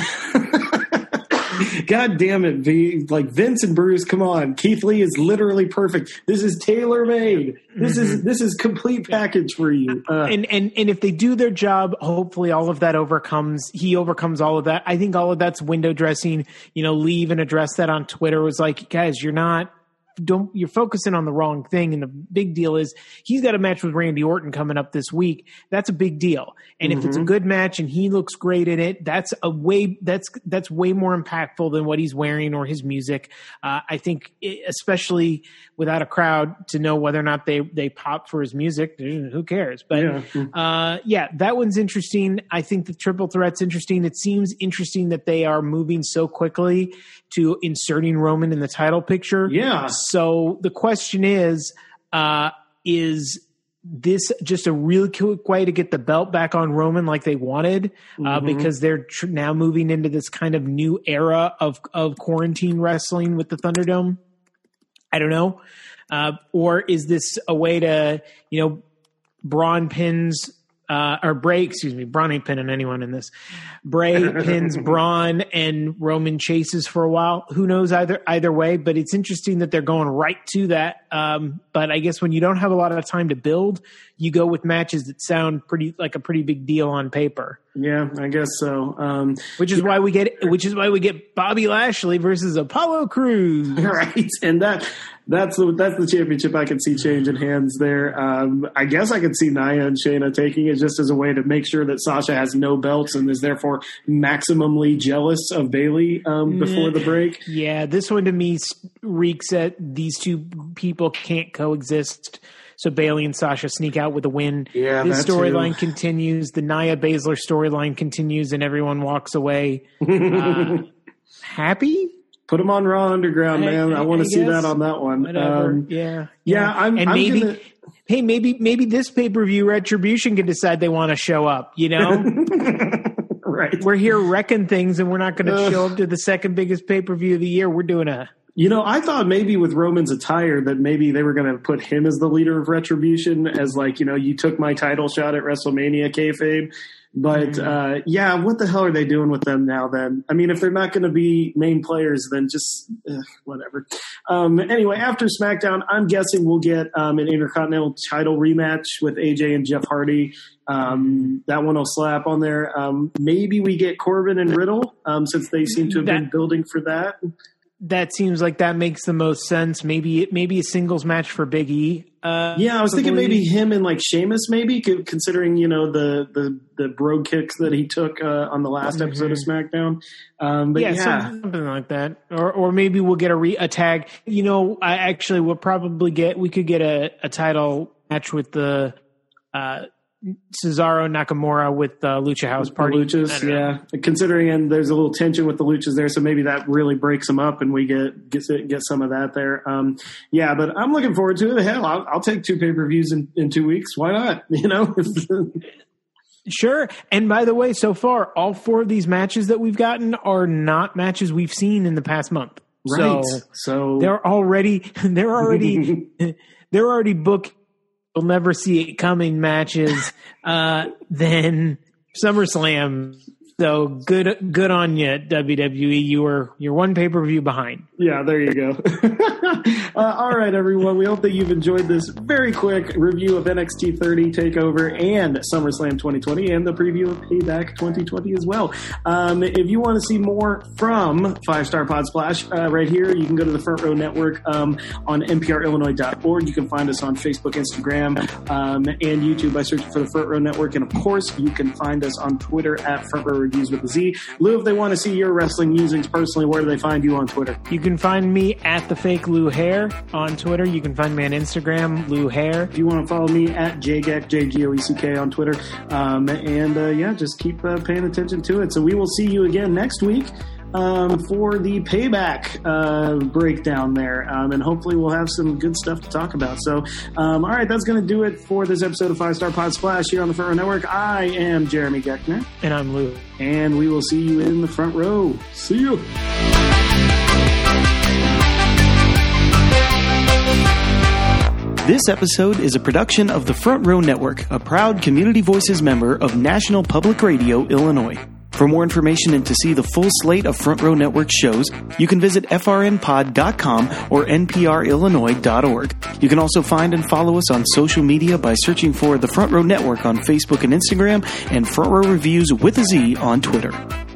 God damn it, like Vince and Bruce, come on. Keith Lee is literally perfect. This is tailor-made. This is complete package for you. And if they do their job, hopefully all of that he overcomes all of that. I think all of that's window dressing. Lee even addressed that on Twitter, was like, guys, you're focusing on the wrong thing. And the big deal is he's got a match with Randy Orton coming up this week. That's a big deal. And if it's a good match and he looks great in it, that's way more impactful than what he's wearing or his music. I think especially without a crowd, to know whether or not they pop for his music, who cares? But that one's interesting. I think the triple threat's interesting. It seems interesting that they are moving so quickly to inserting Roman in the title picture. Yeah. So the question is this just a really quick way to get the belt back on Roman like they wanted? Because they're now moving into this kind of new era of quarantine wrestling with the Thunderdome? I don't know. Or is this a way to, Braun pins Braun ain't pinning anyone in this. Bray pins Braun and Roman chases for a while. Who knows either way, but it's interesting that they're going right to that. But I guess when you don't have a lot of time to build, you go with matches that sound like a pretty big deal on paper. Yeah, I guess so. Which is why we get Bobby Lashley versus Apollo Crews. Right. And that's the championship I can see changing hands there. I guess I could see Nia and Shayna taking it just as a way to make sure that Sasha has no belts and is therefore maximally jealous of Bayley before the break. Yeah, this one to me reeks at these two people can't coexist. So Bayley and Sasha sneak out with a win. Yeah, this storyline continues. The Nia Baszler storyline continues, and everyone walks away happy. Put them on Raw Underground, man. I want to see that on that one. Whatever. Maybe this pay-per-view Retribution can decide they want to show up, Right. We're here wrecking things, and we're not going to show up to the second biggest pay-per-view of the year. We're doing I thought maybe with Roman's attire that maybe they were going to put him as the leader of Retribution as you took my title shot at WrestleMania kayfabe. But, what the hell are they doing with them now then? I mean, if they're not going to be main players, then just whatever. Anyway, after SmackDown, I'm guessing we'll get an Intercontinental title rematch with AJ and Jeff Hardy. That one will slap on there. Maybe we get Corbin and Riddle since they seem to have been building for that. That seems like that makes the most sense. Maybe a singles match for Big E. I was thinking maybe him and Sheamus, maybe considering the bro kicks that he took on the last episode of SmackDown. Something like that, or maybe we'll get a tag. We could get a title match with the Cesaro Nakamura with the Lucha House Party. The Luchas, yeah. Considering there's a little tension with the Luchas there, so maybe that really breaks them up, and we get some of that there. But I'm looking forward to it. Hell, I'll take 2 pay-per-views in 2 weeks. Why not? Sure. And by the way, so far, all 4 of these matches that we've gotten are not matches we've seen in the past month. Right. So they're already booked. We'll never see it coming matches then SummerSlam. So good on you, WWE. You're 1 pay-per-view behind. Yeah, there you go. All right, everyone. We hope that you've enjoyed this very quick review of NXT 30 TakeOver and SummerSlam 2020 and the preview of Payback 2020 as well. If you want to see more from 5-Star Podsplash right here, you can go to the Front Row Network on nprillinois.org. You can find us on Facebook, Instagram, and YouTube by searching for the Front Row Network. And, of course, you can find us on Twitter at Front Row Reviews with a Z. Lou, if they want to see your wrestling musings personally, where do they find you on Twitter? You can find me at the fake Lou Hair on Twitter. You can find me on Instagram, Lou Hair. If you want to follow me at JGEC, JGOECK on Twitter. Just keep paying attention to it. So we will see you again next week for the Payback breakdown there. And hopefully we'll have some good stuff to talk about. So, all right, that's going to do it for this episode of 5-Star Podsplash here on the Front Row Network. I am Jeremy Geckner. And I'm Lou. And we will see you in the front row. See you. This episode is a production of the Front Row Network, a proud Community Voices member of National Public Radio, Illinois. For more information and to see the full slate of Front Row Network shows, you can visit frnpod.com or nprillinois.org. You can also find and follow us on social media by searching for the Front Row Network on Facebook and Instagram and Front Row Reviews with a Z on Twitter.